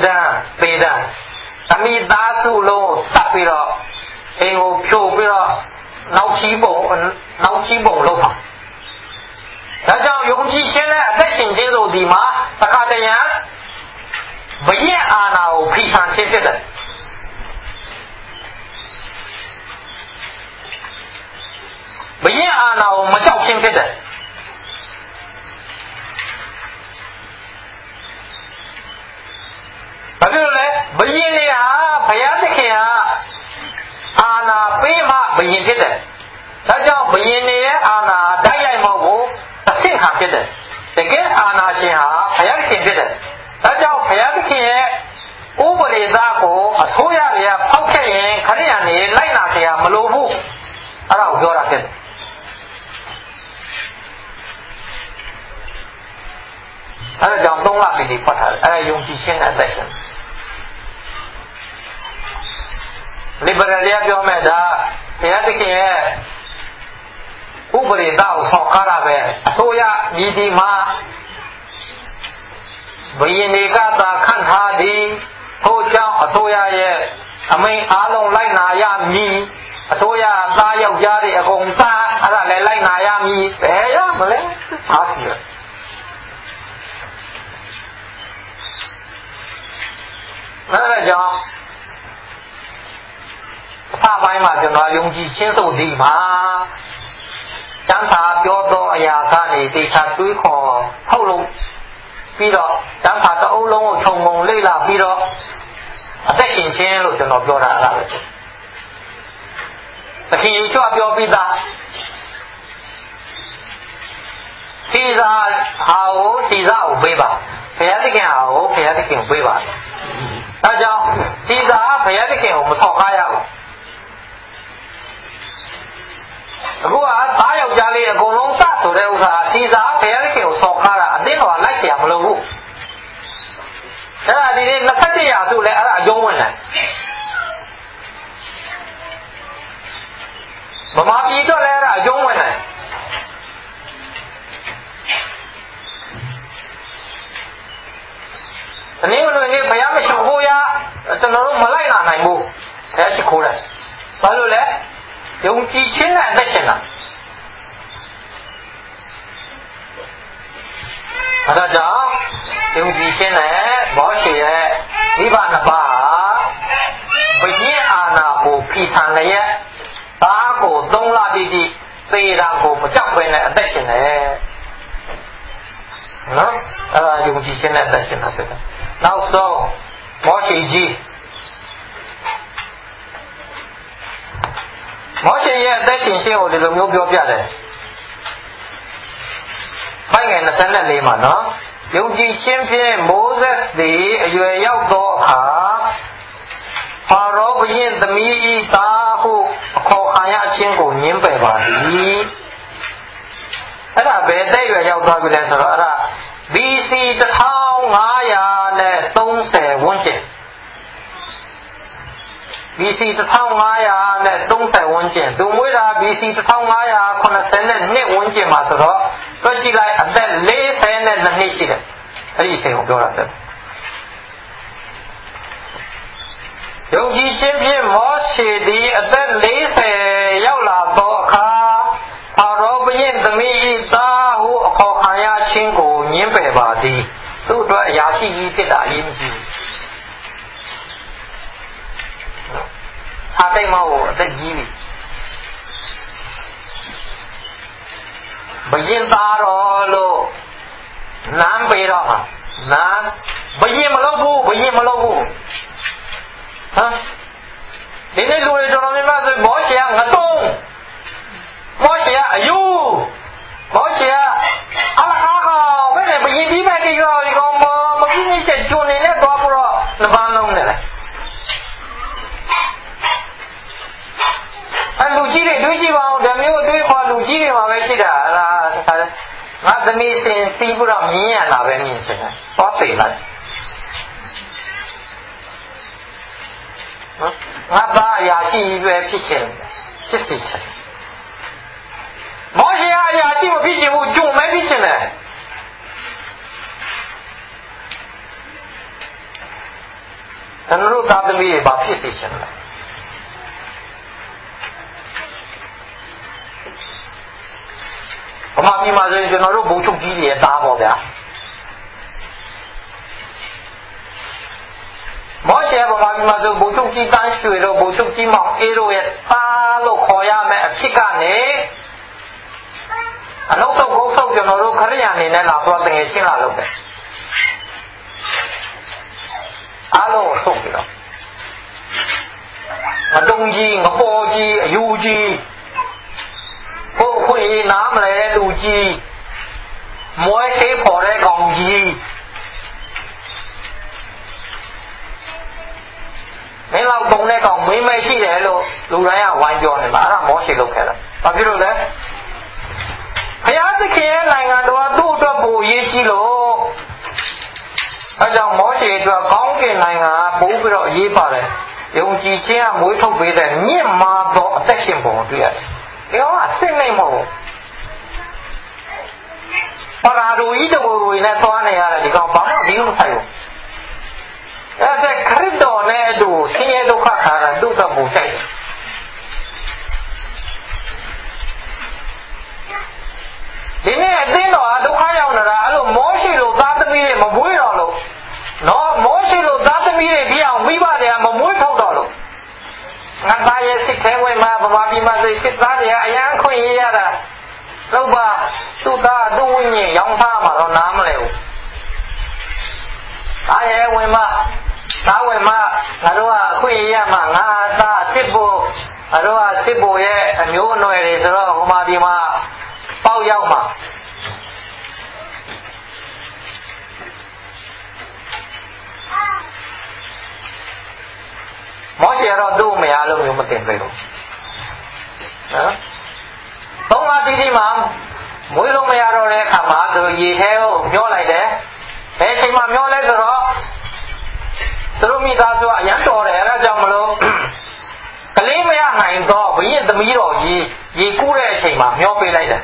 A: အမိသားစုလုံးတတ်ပြီးတော့အိမ်ကိုဖြိုပြီးတော့နောက်ချီးပုံလုပ်ပါဒါကြောင့်ယုံကြည်ခြင်းနဲ့အသက်ရှင်ခြင်းတို့ဒီမှာတခါတရံဘယင်အာနာကိုဖိဆန်ခြင်းဖြစ်တယ်ဘယင်းအာဏာကိုမကြောက်ခြင်းဖြစ်တယ်ဘာဖြစ်လို့လဲဘယင်းတွေကဘုရားသခင်ကအာဏာပေးမှဘယင်းဖြစ်တယ်ဒါကြောင့်ဘယင်းတွေရဲ့အာဏာတိုက်ရိုက်မဟုတ်ဘူးအဆင့်ခံဖြစ်တယ်တကယ်အာဏာရှင်ဟာဘုရားသခင်ဖြစ်တယ်ဒါကြောင့်ဘုရားသခင်ရဲ့ဥပဒေသားကိုအစိုးရတွေကဖောက်ခဲ့ရင်ခရိယာန်တွေလိုက်နာเสียမလိုဘူးအဲ့ဒါကိုပြောတာဖြစ်တယ်အဲ့ဒါကြောင့်3လပြည်ပြီးဖတ်ထားတယ်အဲ့ဒါယုံကြည်ခြင်းနဲ့အသက်ရှင်liberal ရပြောမဲ့ဒါဘုရားသခင်ရဲ့ဥပဒေသားကိုဖောက်ခါတာပဲအစိုးရညီဒီမှာဘယင်းတွေကသာခန့်ထားသည်ထို့ကြောင့်အစိုးရရဲ့အမိန့်အားလုံးလိုက်နာရမည်အစိုးရသားယောက်ျားတွေအကုန်သားအဲ့ဒါလည်းလိုက်နာရမည်ဘယ်ရမလဲအားစီရအဲ့ဒါကြောင့်အစပိုင်းမှာကျွန်တော်ယုံကြည်ခြင်းဆိုဒီမှာကျမ်းစာပြောသောအရာကနေတေချာတွေးခေါ်ထုတ်လို့ပြီးတော့ကျမ်းစာတစ်အုပ်လုံးကိုခြုံငုံလေ့လာပြီးတော့အသက်ရှင်ခြင်းလို့ကျွန်တော်ပြောတာအဲ့ဒါပဲသခင်ယေရှုပြောပြီးသားစီစာဟာကိုစီစာကိုပေးပါဘုရားသခင်ဟာကိုဘုရားသခင်ကိုပေးပါဒါကြောင့်စီစာဘုရားသခင်ကိုမဆောက်ကားရဘူးအခုကသားယောက်ျားလေးအကုန်လုံးစဆိုတဲ့ဥစ္စာစီစာဘုရားသခင်ကိုဆောက်ကားတာအတင်းတော်လိုက်เสียမလို့ဘူးအဲ့ဒါဒီနေ့21ရာစုလဲအဲ့ဒါအကျုံးဝင်တယ်ဗမာပြည်တော့လဲအဲ့ဒါအကျုံးဝင်တယ်တနည်းလို့နေဘုရားမရှိခိုးရကျွန်တော်တို့မလိုက်လာနိုင်ဘူးဘုရားရှိခိုးတယ်ဘာလို့လဲယုံကြည်ခြင်းနဲ့အသက်ရှင်တာအဲဒါကြောင့်ယုံကြည်ခြင်းနဲ့ဘောရှိရဲ့မိဘနှစ်ပါးဘယင်းအာဏာကိုဖီဆန်လျက်သားကို3လတိတိသေတာကိုမကြောက်ဘဲနဲ့အသက်ရှင်တယ်နော်အဲဒါယုံကြည်ခြင်းနဲ့အသက်ရှင်တာဖြစ်တယ်နောက်ဆုံးမောရှိကြီးမောရှိရဲ့အသက်ရှင်ခြင်းကိုဒီလိုမျိုးပြောပြတယ်ပိုင်ငယ်24မှာနော်ယုံကြည်ခြင်းဖြင့်မိုးဆက်သည်အရွယ်ရောက်သောအခါဖာရောဘုရင်သမီးဤသားဟုအခေါ်ခံရခြင်းကိုညှင်းပယ်ပါသည်အဲ့ဒါဘယ်တဲ့ရွယ်ရောက်သွားပြီလဲဆိုတော့အဲ့ဒါ BC 1530ဝန်းကျင် BC 1530ဝန်းကျင်သူမွေးတာ BC 1582ဝန်းကျင်မှာဆိုတော့တွက်ကြည့်လိုက်အသက်42နှစ်ရှိတယ်အဲ့ဒီအချိန်ကိုပြောတာတဲ့ယုံကြည်ခြင်းဖြင့်မောရှေသည်အသက်40ရောက်လာသောအခါဖာရောဘုရင်သမီးဤသားဟုအခေါ်ခံရခြင်းကိုညှင်းပယ်ပါသည်သူ့အတွက်အရာရှိကြီးဖြစ်တာအရေးမကြီးဘူးအတိတ်မဟုတ်အသက်ကြီးပြီဘယင်သားတော်လို့နမ်းပေတော့မှာနာဘယင်မလုပ်ဘူးဘယင်မလုပ်ဘူးဟမ်ဒီနေ့လူတွေတော်တော်များများဆိုမောရှေကငတုံးမောရှေကအယူမောရှေကအလကားကောင်ဘယ်နဲ့ဘယင်ပြီးမဲ့ကိစ္စဒီကောင်မပြင်းချက်ကျွနေနဲ့သွားပြီးတော့နှစ်ပန်းလုံးနဲ့လေအလူကြီးတွေတွေးကြည့်ပါဦးဓမျိုးတွေးခေါ်လူကြီးတွေမှာပဲရှိတာလားငါသမီးစင်စီးပြီးတော့မြင်ရတာပဲမြင်ချင်တယ်သွားပေလိုက်ငါသားအရာရှိပဲဖြစ်ချင်ဖြစ်စေချင်မောရှေကအရာရှိမဖြစ်ချင်ဘူးဂျုံမဲဖြစ်ချင်တယ်ကျွန်တော်တို့သားသမီးတွေဘာဖြစ်စေချင်လဲဗမာပြည်မှာဆိုရင်ကျွန်တော်တို့ဘုံချုပ်ကြီးတွေရဲ့သားပေါ့ဗျာမောရှေဗမာပြည်မှာဆိုဘုံချုပ်ကြီးတန်းရွှေတို့ဘုံချုပ်ကြီးမောင်အေးတို့ရဲ့သားလို့ခေါ်ရမယ်အဖြစ်ကနေအလုံးစုံကိုဆုံးကျွန်တော်တို့ခရိယာအနေနဲ့လာတော့တကယ်ရှင်းလာလို့ပဲအားလုံးကိုဆုံးပြီးတော့ငတုံကြီးငပေါ်ကြီးအယူကြီးဘုခွေနားမလဲလူကြီးမွဲသေးပေါ်တဲ့ကောင်ကြီးမင်းလောက်တုံတဲ့ကောင်မင်းမရှိတယ်လို့လူတိုင်းကဝိုင်းပြောနေတာအဲ့ဒါမောရှိလုပ်ခဲ့တာဘာဖြစ်လို့လဲဘုရားသခင်ရဲ့နိုင်ငံတော်သူ့အတွက်ပိုရေးကြီးလို့အဲကြောင့်မောရှိအတွက်ကောင်းကင်နိုင်ငံပို့ပြီးတော့အရေးပါတယ်ယုံကြည်ခြင်းကမွေးထုတ်ပေးတဲ့မြင့်မားသောအသက်ရှင်ပုံကိုတွေ့ရတယ်ဒီကောင်ကအစစ်နိုင်မဟုတ်ဘူးဘာသာလူကြီးတဝဝနဲ့သွားနေရတယ်ဒီကောင်ဘာမှဒီလိုမဆိုင်ဘူးအဲ့ဒါခရစ်တော်နဲ့အတူဆင်းရဲဒုက္ခခံရတဲ့သူ့အတွက်ပို့ဆိုင်တယ်ဒီနေ့အသင်းတော်ဒုက္ခရောက်နေတာအဲ့လိုမောရှိလို့သားသမီးတွေမမွေးတော့လို့နော်မောရှိလို့သားသမီးတွေပြအောင်မိဘတွေကမမွေးထုတ်တော့လို့ငါသားရဲ့စိတ်ထဲဝင်မှာဗမာပြည်မှာစိတ်သားတွေအရန်ခွင့်ရရတာတော့ပါသူ့သားသူ့ဝိညာဉ်ရောင်းစားမှာတော့နားမလဲဘူးသားရဲ့ဝင်မှာသားဝင်မှာငါတို့ကခွင့်ရရမှာငါသားစစ်ဖို့ငါတို့ကစစ်ဖို့ရဲ့အမျိုးအနွယ်တွေဆိုတော့ဗမာပြည်မှာပေါက်ရောက်မှာမောရှိတော့သူ့မရလို့မျိုးမတင်ပေးဘူးနော်သုံးပါးတိတိမှာမွေးလို့မရတော့တဲ့အခါမှာသူရေထဲကိုမျောလိုက်တယ်ဘယ်ချိန်မှမျောလဲဆိုတော့သူတို့မိသားစုအရန်တော်တယ်အဲဒါကြောင့်မလို့ကလေးမရနိုင်တော့ဘုရင်သမီးတော်ကြီးရေကူးတဲ့အချိန်မှာမျောပေးလိုက်တယ်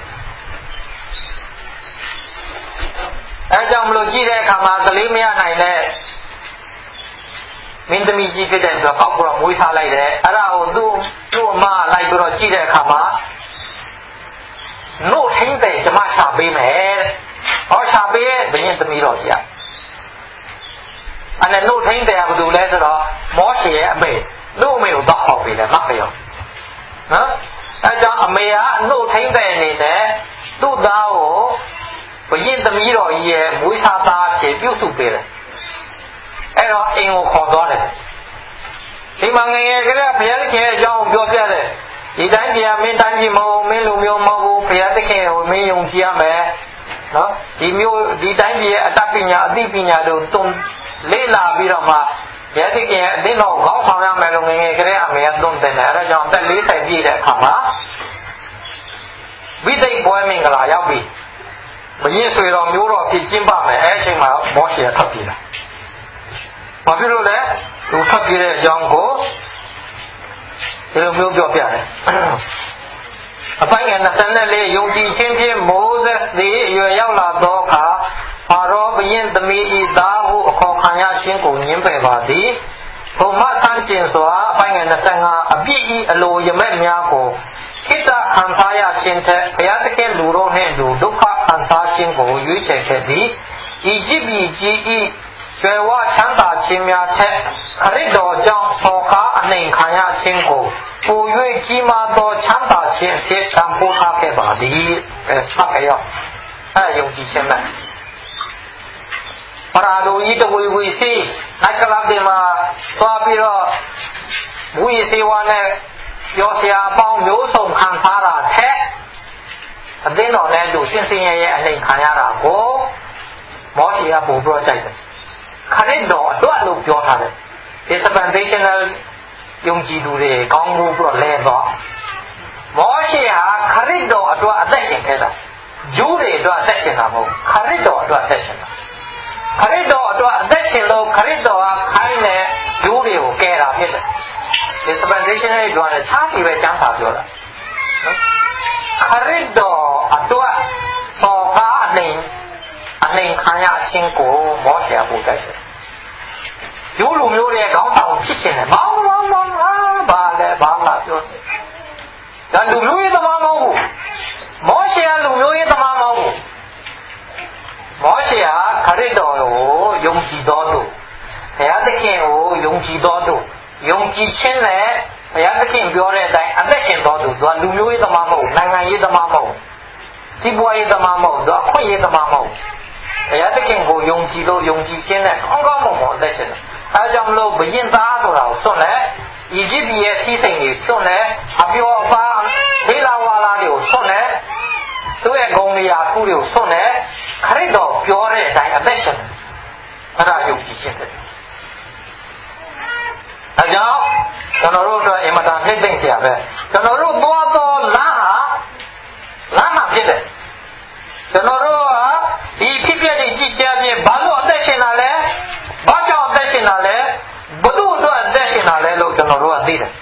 A: အဲကြောင့်မလို့ကြည့်တဲ့အခါမှာကလေးမရနိုင်တဲ့မင်းသမီးကြီးဖြစ်တဲ့အတွက်ကောက်ပြီးတော့မွေးစားလိုက်တယ်အဲ့ဒါကိုသူ့အမလိုက်ပြီးတော့ကြည့်တဲ့အခါမှာနို့ထင်းတယ်ကျမရှာပေးမယ်တဲ့ဟောရှာပေးရဲ့ဘုရင်သမီးတော်ကြီးအဲ့ဒါနို့ထင်းတယ်ကဘာလို့လဲဆိုတော့မောရှေရဲ့အမေနို့အမေကိုတော့ဟောပေးတယ်မပြောနော်အဲကြောင့်အမေကနို့ထင်းတယ်အနေနဲ့သူ့သားကိုဘုရင်သမီးတော်ကြီးရဲ့မွေးစားသားအဖြစ်ပြုစုပေးတယ်အဲ့တော့အိမ်ကိုခေါ်သွားတယ်ဒီမှာငယ်ငယ်ကလေးဘုရားသခင်ရဲ့အကြောင်းကိုပြောပြတယ်ဒီတိုင်းပြည်မင်းတိုင်းပြည်မဟုတ်မင်းလူမျိုးမဟုတ်ဘူးဘုရားသခင်ကိုမင်းယုံကြည်ရမယ်နော်ဒီမျိုးဒီတိုင်းပြည်ရဲ့အတတ်ပညာအသိပညာတို့တုံလေ့လာပြီးတော့မှဘုရားသခင်ရဲ့အသင်းတော်ကောင်းဆောင်ရမယ်လို့ငယ်ငယ်ကလေးအမေကတွန်းတယ်အဲ့ဒါကြောင့်အသက်40ပြည့်တဲ့အခါမှာဝိသိက်ပွဲမင်္ဂလာရောက်ပြီဘုရင်ဆွေတော်မျိုးတော်ဖြစ်ကျင်းပမယ်အဲ့အချိန်မှာမောရှေကထွက်ပြေးလာဘာဖြစ်လို့လဲသူထွက်ပြေးတဲ့အကြောင်းကိုဒီလိုမျိုးပြောပြတယ်အပိုင်းငယ်24ယုံကြည်ခြင်းဖြင့်မိုးဆက်သည်အရွယ်ရောက်လာသောအခါဖာရောဘုရင်သမီးဤသားဟုအခေါ်ခံရခြင်းကိုညှင်းပယ်ပါသည်ဘုံမဆန်းကျင်စွာအပိုင်းငယ်25အပြစ်ဤအလိုရမဲ့များကိုခိတ္တခံစားရခြင်းထက်ဘုရားသခင်လူတော်နှင့်လူဒုက္ခခံစားခြင်းကိုရွေးချယ်ခဲ့သည်ဤကြည်ပြည်ကြီးဤကျွယ်ဝချမ်းသာခြင်းများထက်ခရစ်တော်ကြောင့်ဆောကားအနှိမ်ခံရခြင်းကိုပို၍ကြီးမားသောချမ်းသာခြင်းအဖြစ်တန်ဖိုးထားခဲ့ပါသည်ဆက်ကြရောယုံကြည်ခြင်းနဲ့ပရာလိုဤတဝေဝေစီနတ်ကလပ်ဒီမှာသွားပြီးတော့ဝိစေဝနဲ့ပြောစရာအပေါင်းမျိုးစုံခံထားတာထက်အသင်းတော်နဲ့လူရှင်းရှင်းရဲ့အနှိမ်ခံရတာကိုမောရှေကပို့ပြီးတော့ကြိုက်တယ်ခရစ်တော်အတွက်လို့ပြောထားတယ် dispensational ယုံကြည်သူတွေကောင်းမှုပြီးတော့လဲတော့မောရှေဟာခရစ်တော်အတွက်အသက်ရှင်ခဲ့တာဂျူးတွေအတွက်အသက်ရှင်တာမဟုတ်ခရစ်တော်အတွက်အသက်ရှင်တာခရစ်တော်အတွက်အသက်ရှင်လို့ခရစ်တော်ကခိုင်းတဲ့ဂျူးတွေကိုကယ်တာဖြစ်တယ် dispensational တွေကတော့ခြားစီပဲကျမ်းစာပြောတာခရစ်တော်အတွက်ဆောကားအနှိမ်ခံရခြင်းကိုမောရှေကပို့တိုက်တယ်ဂျူးလူမျိုးတွေခေါင်းဆောင်ဖြစ်ရှင်တယ်မောင်းဘာလဲဘာမှပြောတယ်ဒါလူမျိုးရေးသမားမဟုတ်ဘူးမောရှေကလူမျိုးရေးသမားမဟုတ်ဘူးမောရှေကခရစ်တော်ကိုယုံကြည်တော်သူဘုရားသခင်ကိုယုံကြည်တော်သူယုံကြည်ခြင်းနဲ့ဘုရားသခင်ပြောတဲ့အတိုင်းအသက်ရှင်တော်သူသူကလူမျိုးရေးသမားမဟုတ်နိုင်ငံရေးသမားမဟုတ်ဒီဘွားရေးသမားမဟုတ်တော့အခွင့်ရေးသမားမဟုတ်ဘုရားသခင်ကိုယုံကြည်လို့ယုံကြည်ခြင်းနဲ့ကောင်းကောင်းမွန်မွန်အသက်ရှင်တယ်အဲကြောင့်မလို့ဘုရင်သားဆိုတာကိုစွန့်လဲဤဂျစ်ပြည်ရဲ့စီးစိမ်တွေစွန့်လဲအပျော်အပါဒေလာဝါလာတွေကိုစွန့်လဲသူ့ရဲ့ဂုဏ်တရားခုတွေကိုစွန့်လဲခရစ်တော်ပြောတဲ့အတိုင်းအသက်ရှင်အဲ့ဒါယုံကြည်ခြင်းပဲအဲကြောင့်ကျွန်တော်တို့အတွက်အင်မတန်နှိမ့်သိမ့်စရာပဲကျွန်တော်တို့သွားတော်လမ်းမှာဖြစ်တယ်ကျွန်တော်တို့ကဒီဖြစ်ပြတဲ့ကြည့်ချခြင်းဘာလို့အသက်ရှင်တာလဲဘာကြောင့်အသက်ရှင်တာလဲဘု து အတွက်အသက်ရှင်တာလဲလို့ကျွန်တော်တို့ကသိတယ်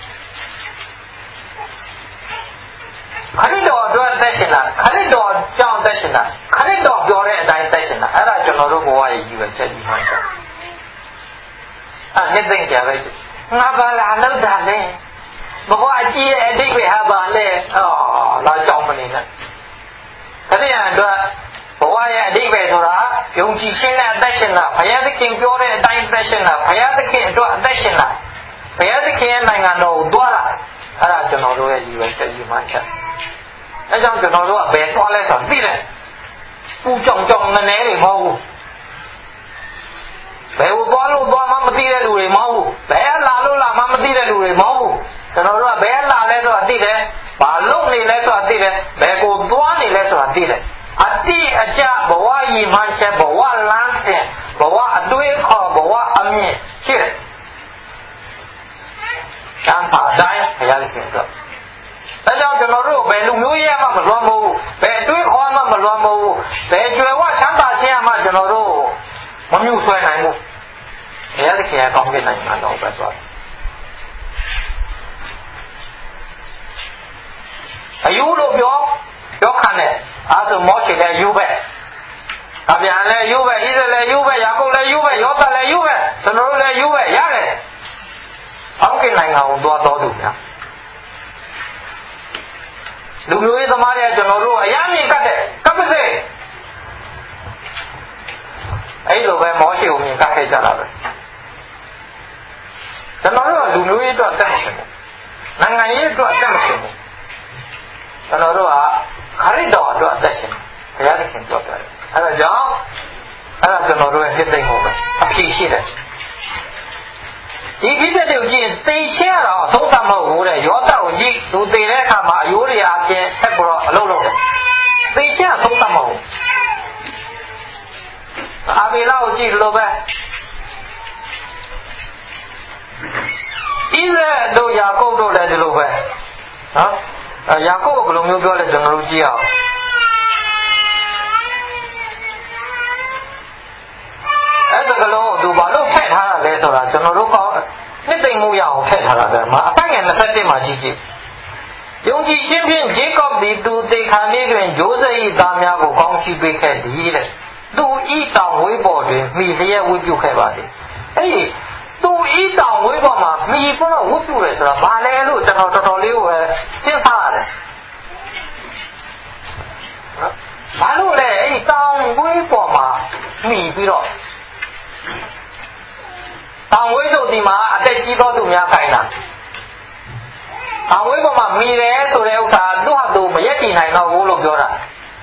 A: ခရစ်တော်အတွက်အသက်ရှင်တာခရစ်တော်ကြောင့်အသက်ရှင်တာခရစ်တော်ပြောတဲ့အတိုင်းအသက်ရှင်တာအဲ့ဒါကျွန်တော်တို့ဘဝရဲ့ရည်ရွယ်ချက်ကြီးမှန်တယ်အဲ့ဒီသိကြပဲငါဘာလာလောက်တာလဲဘဝအကြီးရဲ့အတိတ်ပဲဟာပါလဲလာကြောင်းမနေနဲ့ခရစ်ယာန်အတွက်ဘဝရဲ့အတိတ်ပဲဆိုတာယုံကြည်ခြင်းနဲ့အသက်ရှင်တာဘုရားသခင်ပြောတဲ့အတိုင်းအသက်ရှင်တာဘုရားသခင်အတွက်အသက်ရှင်တာဘုရားသခင်ရဲ့နိုင်ငံတော်ကိုတွားလာအဲ့ဒါကျွန်တော်တို့ရဲ့ရည်ရွယ်ချက်ကြီးမှန်တယ်အဲကြောင့်ကျွန်တော်တို့ကဘယ်သွားလဲဆိုတော့သိတယ်ပူကြောင်ကြောင်နည်းနည်းတွေမဟုတ်ဘူးဘယ်ကိုသွားလို့သွားမှမသိတဲ့လူတွေမဟုတ်ဘူးဘယ်လာလို့လာမှမသိတဲ့လူတွေမဟုတ်ဘူးကျွန်တော်တို့ကဘယ်လာလဲဆိုတာသိတယ်ဘာလုပ်နေလဲဆိုတာသိတယ်ဘယ်ကိုသွားနေလဲဆိုတာသိတယ်အတိအကျဘဝရည်မှန်းချက်ဘဝလမ်းစဉ်ဘဝအတွေးခေါ်ဘဝအမြင်ရှိတယ်ကျမ်းစာအတိုင်းဘုရားရှင်ပြောဒါကြောင့်ကျွန်တော်တို့ဘယ်လူမျိုးရေးမှမလွန်မဟုတ်ဘူးဘယ်အတွေးခေါ်မှမလွန်မဟုတ်ဘူးဘယ်ကြွယ်ဝချမ်းသာခြင်းမှကျွန်တော်တို့မမြုပ်ဆွဲနိုင်ဘူးဘုရားသခင်ကကောင်းကင်နိုင်ငံတော်ပဲဆိုအယူလို့ပြောခံတယ်အဲဆိုမောရှေလည်းယူပဲအဗျာလည်းယူပဲဣသလည်းယူပဲယာကုပ်လည်းယူပဲယောသလည်းယူပဲကျွန်တော်တို့လည်းယူပဲရတယ်ကောင်းကင်နိုင်ငံကိုသွားတော်သူများလူမျိုးရေးသမားတွေကကျွန်တော်တို့အများကြီးကတ်တယ်ကပ်ပါစေအဲ့လိုပဲမောရှေကိုမြင်ကတ်ခဲ့ကြတာပဲကျွန်တော်တို့ကလူမျိုးရေးအတွက်အသက်မရှင်ဘူးနိုင်ငံရေးအတွက်အသက်မရှင်ဘူးကျွန်တော်တို့ကခရစ်တော်အတွက်အသက်ရှင်ဘုရားသခင်ပြောတယ်အဲ့ဒါကြောင့်အဲ့ဒါကျွန်တော်တို့ရဲ့နှစ်သိမ့်မှုပဲအဖြစ်ရှိတယ်ဒီဖြစ်တဲ့ကိုကြည့်သိချင်းရတော့အဆုံးသတ်မဟုတ်ဘူးတဲ့ယောသကိုကြည့်သူသိတဲ့အခါမှာအယိုးတွေအချင်းဆက်ပြီးတော့အလုပ်လုပ်တယ်သိချင်းအဆုံးသတ်မဟုတ်အာဘေလကိုကြည့်လို့ပဲဣဇက်တို့ယာကုပ်တို့လည်းဒီလိုပဲနော်ယာကုပ်ကဘယ်လိုမျိုးပြောလဲကျွန်တော်တို့ကြည့်အောင်အဲ့ဒါကလုံးကိုသူဘာလို့ထည့်ထားတာလဲဆိုတာကျွန်တော်တို့ကနှစ်သိမ့်မှုရအောင်ထည့်ထားတာပဲမှာအပိုင်းငယ်27မှာကြည့်ကြည့်ယုံကြည်ခြင်းဖြင့်ဂျေကော့သည်သူသေခါနေတွင်ဂျိုးဆက်၏သားများကိုကောင်းချီးပေးခဲ့သည်တဲ့သူဤတောင်ဝေးပေါ်တွင်မိလျက်ဝှပြုခဲ့ပါသည်အဲ့ဒီသူဤတောင်ဝေးပေါ်မှာမိပေါ်တော့ဝှပြုတယ်ဆိုတာဘာလဲလို့ကျွန်တော်တော်တော်လေးကိုပဲစဉ်းစားရတယ်ဘာလို့လဲအဲ့ဒီတောင်ဝေးပေါ်မှာမိပြီးတော့တောင်ဝေးဆိုဒီမှာအသက်ကြီးသောသူများခိုင်းတာတောင်ဝေးပေါ်မှာမိတယ်ဆိုတဲ့ဥစ္စာသူ့ဟာသူမရက်တည်နိုင်တော့ဘူးလို့ပြောတာ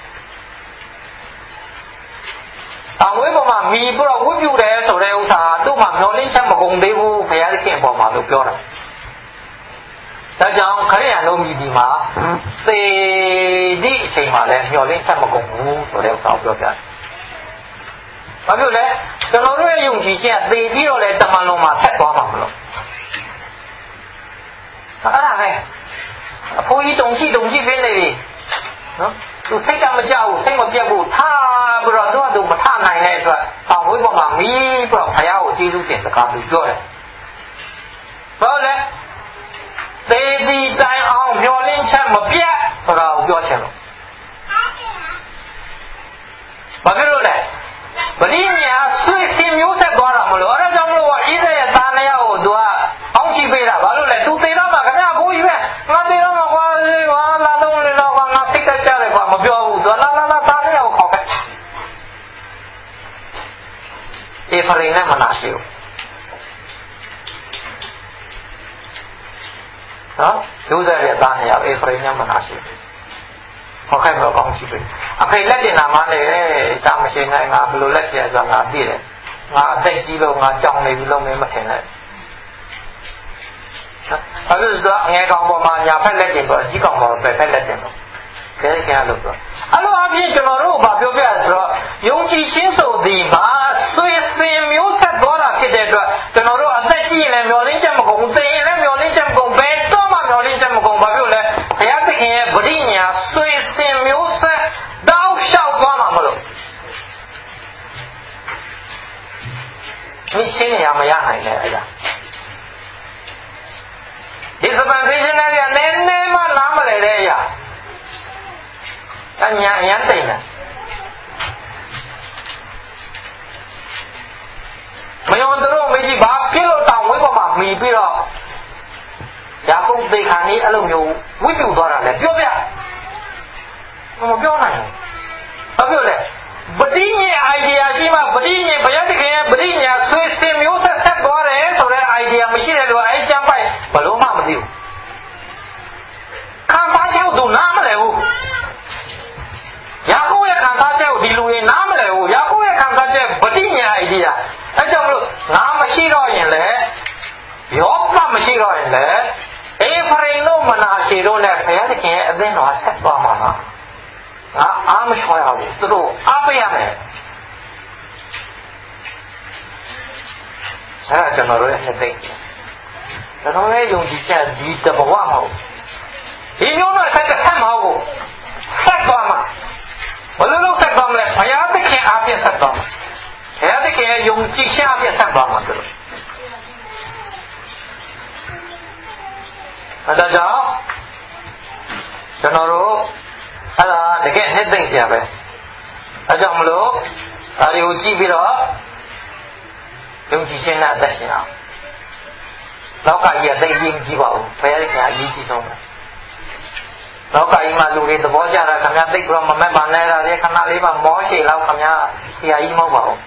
A: တောင်ဝေးပေါ်မှာမိပြီးတော့ဝှပြုတယ်ဆိုတဲ့ဥစ္စာသူ့မှာမျောလင်းချက်မကုန်သေးဘူးဘုရားသခင်အပေါ်မှာလို့ပြောတာဒါကြောင့်ခရစ်ယာန်တို့မြည်ဒီမှာသေသည့်အချိန်မှာလည်းမျောလင်းချက်မကုန်ဘူးဆိုတဲ့ဥစ္စာကိုပြောပြတယ်ဘာဖြစ်လဲကျွန်တော်တို့ရဲ့ယုံကြည်ခြင်းကသေပြီးတော့လည်းတမန်လုံးမှာဆက်သွားမှာမလို့အဲ့ဒါပဲအဖိုးကြီးတုံရှိပြင်းနေပြီနော်သူစိတ်ကမကြောက်ဘူးစိတ်မပြတ်ဘူးထားပြီးတော့သူမထနိုင်တဲ့အတွက်အောင်ဝိပေါ်မှာမီးပြီးတော့ဘုရားကိုကျေးဇူးတင်စကားသူပြောတယ်ဘာလဲသေဒီတိုင်းအောင်မျောလင်းချက်မပြတ်ဆိုတာကိုပြောချင်လို့ဘာဖြစ်လို့လဲဗတိညာဆွေစင်မျိုးဆက်သွားတာမလို့အဲ့ဒါကြောင့်မလို့ဣသရဲ့သားနှစ်ယောက်ကိုသူကအောင်းကြည့်ပေးတာဘာလို့လဲသူသေတော့မှခင်ဗျာကိုကြီးပဲငါသေတော့မှကွာလာတော့လေတော့ငါသိကြကြတယ်ကွာမပြောဘူးသူလာသားနှစ်ယောက်ကိုခေါ်ခဲ့အေဖရင်နဲ့မနာရှိဘူးနော်ဒုစရရဲ့သားနှစ်ယောက်အေဖရင်နဲ့မနာရှိဘူးခေါ်ခိုင်းတော့ကောင်းရှိပြီအဖေလက်တင်နာမနဲ့တာမရှိနိုင်ငါဘယ်လိုလက်ပြဆိုငါသိတယ်ငါအသက်ကြီးလို့ငါကြောင်နေပြီလို့မင်းမထင်နဲ့အဲ့ဒါအငယ်ကောင်ပေါ်မှာညာဖက်လက်တင်ဆိုအကြီးကောင်ပေါ်ပဲဖက်လက်တင်တော့ကဲကဲလို့ပြောအဲ့လိုအပြင်ကျွန်တော်တို့ဘာပြောပြရဆိုတော့ယုံကြည်ခြင်းဆိုသည်မှာဆွေစင်မျိုးဆက်သွားတာဖြစ်တဲ့အတွက်ကျွန်တော်တို့အသက်ကြီးရင်လည်းမျောလင်းချက်မကုန်သိရင်လည်းမျောလင်းချက်မကုန်ဘယ်တော့မှမျောလင်းချက်မကုန်ဘာဖြစ်လဲဘုရားသခင်ရဲ့ဗတိညာဆွေစင်မျိုးဆက်တောက်လျှောက်သွားမှာမလို့ဒီချင်းနေရမရနိုင်လေအဲ့ဒါဒီစပန်သေးခြင်းတွေကနည်းနည်းမှနားမလည်တဲ့အရာအညာအញ្တိတ်နဲ့မယုံတို့မေးကြည့်ဘာဖြစ်လို့တောင်ဝဲပေါ်မှာမီပြီးတော့ယာကုပ်သေခါนี้အဲ့လိုမျိုးဝိပုသွားတာလဲပြောပြမပြောနိုင်ဘူးဘာပြောလဲပဋိညာဉ် idea ရှိမှပဋိညာဉ်ဘုရားသခင်ရဲ့ပဋိညာဉ်ဆွေစင်မျိုးဆက်ဆက်သွားတယ်ဆိုတဲ့ idea မရှိတဲ့လူကအဲ့ကျမ်းပိုက်ဘလို့မှမသိဘူးခံစားချက်သူနားမလဲဘူးယာကုပ်ရဲ့ခံစားချက်ကိုဒီလူတွေနားမလဲဘူးယာကုပ်ရဲ့ခံစားချက်ပဋိညာဉ် idea အဲ့ကြောင့်မလို့နားမရှိတော့ရင်လေယောဘမရှိတော့ရင်လေအေဖရိမ်တို့မနာရှေတို့နဲ့ဘုရားသခင်ရဲ့အသင်းတော်ဆက်သွားမှာလားငါအားမလျှော်ရဘူးသူတို့အားပေးရမယ်အဲ့ဒါကျွန်တော်တို့ရဲ့နှစ်သိမ့်ကျွန်တော်ရဲ့ယုံကြည်ချက်ဒီတဘဝမဟုတ်ဒီမျိုးတော့ဆက်မဟုတ်ဆက်သွားမှာဘယ်လိုလုပ်ဆက်သွားမလဲဘုရားသခင်အားဖြင့်ဆက်သွားမှာဘုရားသခင်ရဲ့ယုံကြည်ချက်အားဖြင့်ဆက်သွားမှာတို့အဲ့ဒါကြောင့်ကျွန်တော်တို့အဲ့ဒါတကယ်နှစ်သိမ့်စရာပဲအဲကြောင့်မလို့ဒါတွေကိုကြည့်ပြီးတော့ယုံကြည်ခြင်းနဲ့အသက်ရှင်အောင်လောကကြီးကသိကြီးမကြည့်ပါဘူးဘုရားကအရေးကြီးဆုံးပဲလောကကြီးမှာလူတွေသဘောကျတာခင်ဗျာသိပြီးတော့မမက်ပါနဲ့တာလေခဏလေးမှမောရှေလောက်ခင်ဗျာဆရာကြီးမဟုတ်ပါဘူး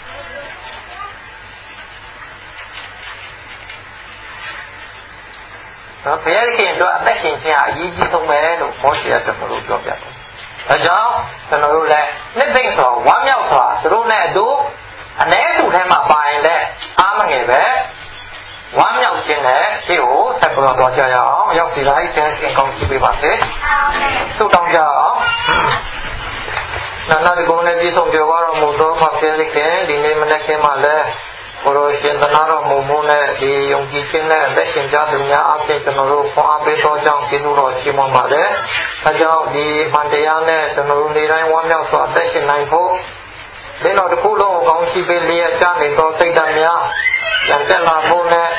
A: ဘုရားခင်တို့အသက်ရှင်ခြင်းအရေးကြီးဆုံးပဲလို့မောရှေကကျွန်တော်တို့ပြောပြတယ်။ဒါကြောင့်ကျွန်တော်တို့လည်းနှစ်သိမ့်စွာဝမ်းမြောက်စွာသူတို့နဲ့အတူအ ਨੇ စုထဲမှာပါရင်လည်းအားမငယ်ပဲဝမ်းမြောက်ခြင်းနဲ့ဒီကိုဆက်ပြီးတော့ကြရအောင်ရောက်စီလိုက်ခြင်းအကောင်းကြီးပေးပါစေ။ဆုတောင်းကြအောင်။နာနာဒီကုန်းနဲ့ပြည့်စုံကြွားတော်မူသောဖခင်ဒီနေ့မနေ့ကမှလည်းဘုရားရှင်သနာတော်မူမှုနဲ့ဒီယုံကြည်ခြင်းနဲ့အသက်ရှင်ကြသူများအဖြစ်ကျွန်တော်တို့ခွန်အားပေးသောကြောင့်ကျေးဇူးတော်ချီးမွမ်းပါတယ်။အဲကြောင့်ဒီမှန်တရားနဲ့ကျွန်တော်တို့နေ့တိုင်းဝမ်းမြောက်စွာအသက်ရှင်နိုင်ဖို့ဒီတော့တစ်ခုလုံးကိုကောင်းချီးပေးလျက်ကြားနေသောစိတ်ဓာတ်များဉာဏ်တက်လာဖို့နဲ့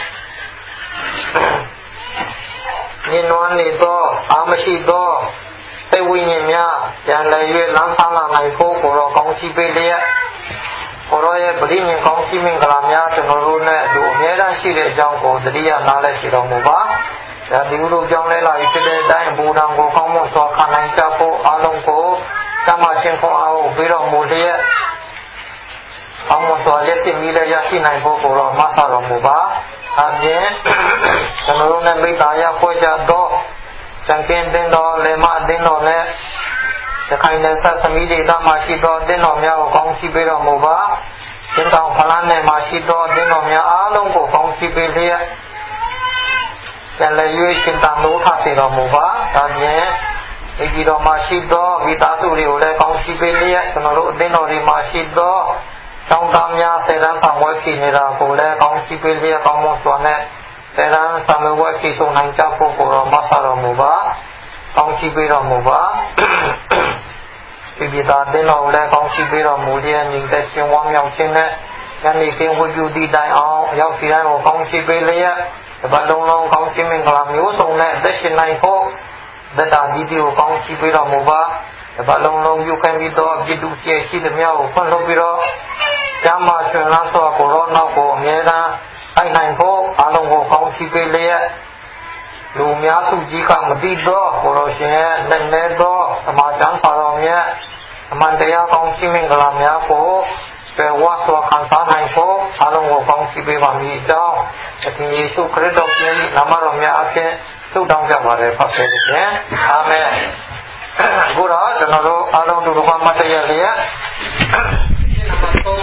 A: ဉာဏ်နွမ်းနေသောအာမရှိသောစိတ်ဝိညာဉ်များပြန်လည်၍လမ်းဆောင်လာနိုင်ဖို့ကိုတော့ကောင်းချီးပေးလျက်ကိုရောရဲ့ပရိညင်ကောင်းချီးမင်္ဂလာများကျွန်တော်တို့နဲ့အတူအမြဲတမ်းရှိတဲ့အကြောင်းကိုသတိရနားလည်ရှိတော်မူပါ။ဒါဒီလိုကြောင်းလဲလာဖြစ်တဲ့အတိုင်းဘူတံကိုကောင်းမွန်စွာခံနိုင်ကြဖို့အားလုံးကိုတမချင်းခွန်အားကိုပြီးတော်မူလျက်ကောင်းမွန်စွာလက်ရှိမိလည်းရရှိနိုင်ဖို့ကိုတော့မဆတော်မူပါ။အပြင်ကျွန်တော်တို့နဲ့မိသားရဖွဲ့ကြတော့စံကင်းတင်တော်လေမအတင်းတော်နဲ့ရခိုင်နယ်စပ်သမီးဒေသမှာရှိသောအသင်းတော်များကိုကောင်းချီးပေးတော်မူပါ။ရှင်တောင်ဖလားနယ်မှာရှိသောအသင်းတော်များအားလုံးကိုကောင်းချီးပေးလျက်ပြန်လည်၍ရှင်တန်လို့ထစေတော်မူပါ။ဒါပြင်ဒီတော်မှာရှိသောမိသားစုတွေကိုလည်းကောင်းချီးပေးလျက်ကျွန်တော်တို့အသင်းတော်တွေမှာရှိသောတောင်းတများဆယ်တန်းဆောင်ဝဲဖြစ်နေတာကိုလည်းကောင်းချီးပေးလျက်ကောင်းမွန်စွာနဲ့ဆယ်တန်းဆောင်ဝဲဖြစ်ဆုံးနိုင်ကြဖို့ကိုတော့မဆတော်မူပါ။ကောင်းချီးပေးတော်မူပါ။ပြည်သားတင်တော်လည်းကောင်းချီးပေးတော်မူလျက်ညီတဲ့ရှင်ဝမ်းမြောက်ခြင်းနဲ့ယနေ့ကဝိပုတိတိုင်အောင်ရောက်စီတိုင်းကိုကောင်းချီးပေးလျက်တပတ်လုံးလုံးကောင်းချီးမင်္ဂလာမျိုးစုံနဲ့အသက်ရှင်နိုင်ဖို့သတ္တဒီတိကိုကောင်းချီးပေးတော်မူပါတပတ်လုံးလုံးပြုခံပြီးတော့ပြည့်စုံရှိသမျှကိုဖွင့်လို့ပြီးတော့ကျမ်းမာရှင်လန်းစွာကိုရောနောက်ကိုအမြဲတမ်းအိုက်နိုင်ဖို့အားလုံးကိုကောင်းချီးပေးလျက်လူများစုကြီးကမသိတော့ကိုရောရှင်ရဲ့လက်နဲ့တော့သမာကျမ်းစာတော်မြတ်အမှန်တရားကောင်းချီးမင်္ဂလာများကိုပေဝါစွာခံစားနိုင်ဖို့အားလုံးကိုကောင်းချီးပေးပါမည်အကြောင်းအရှင်ယေရှုခရစ်တော်ရဲ့နာမတော်များအဖြစ်ဆုတောင်းကြပါရစေဖခင်အာမင်အခုတော့ကျွန်တော်တို့အားလုံးတူတူမှတ်တရလျက်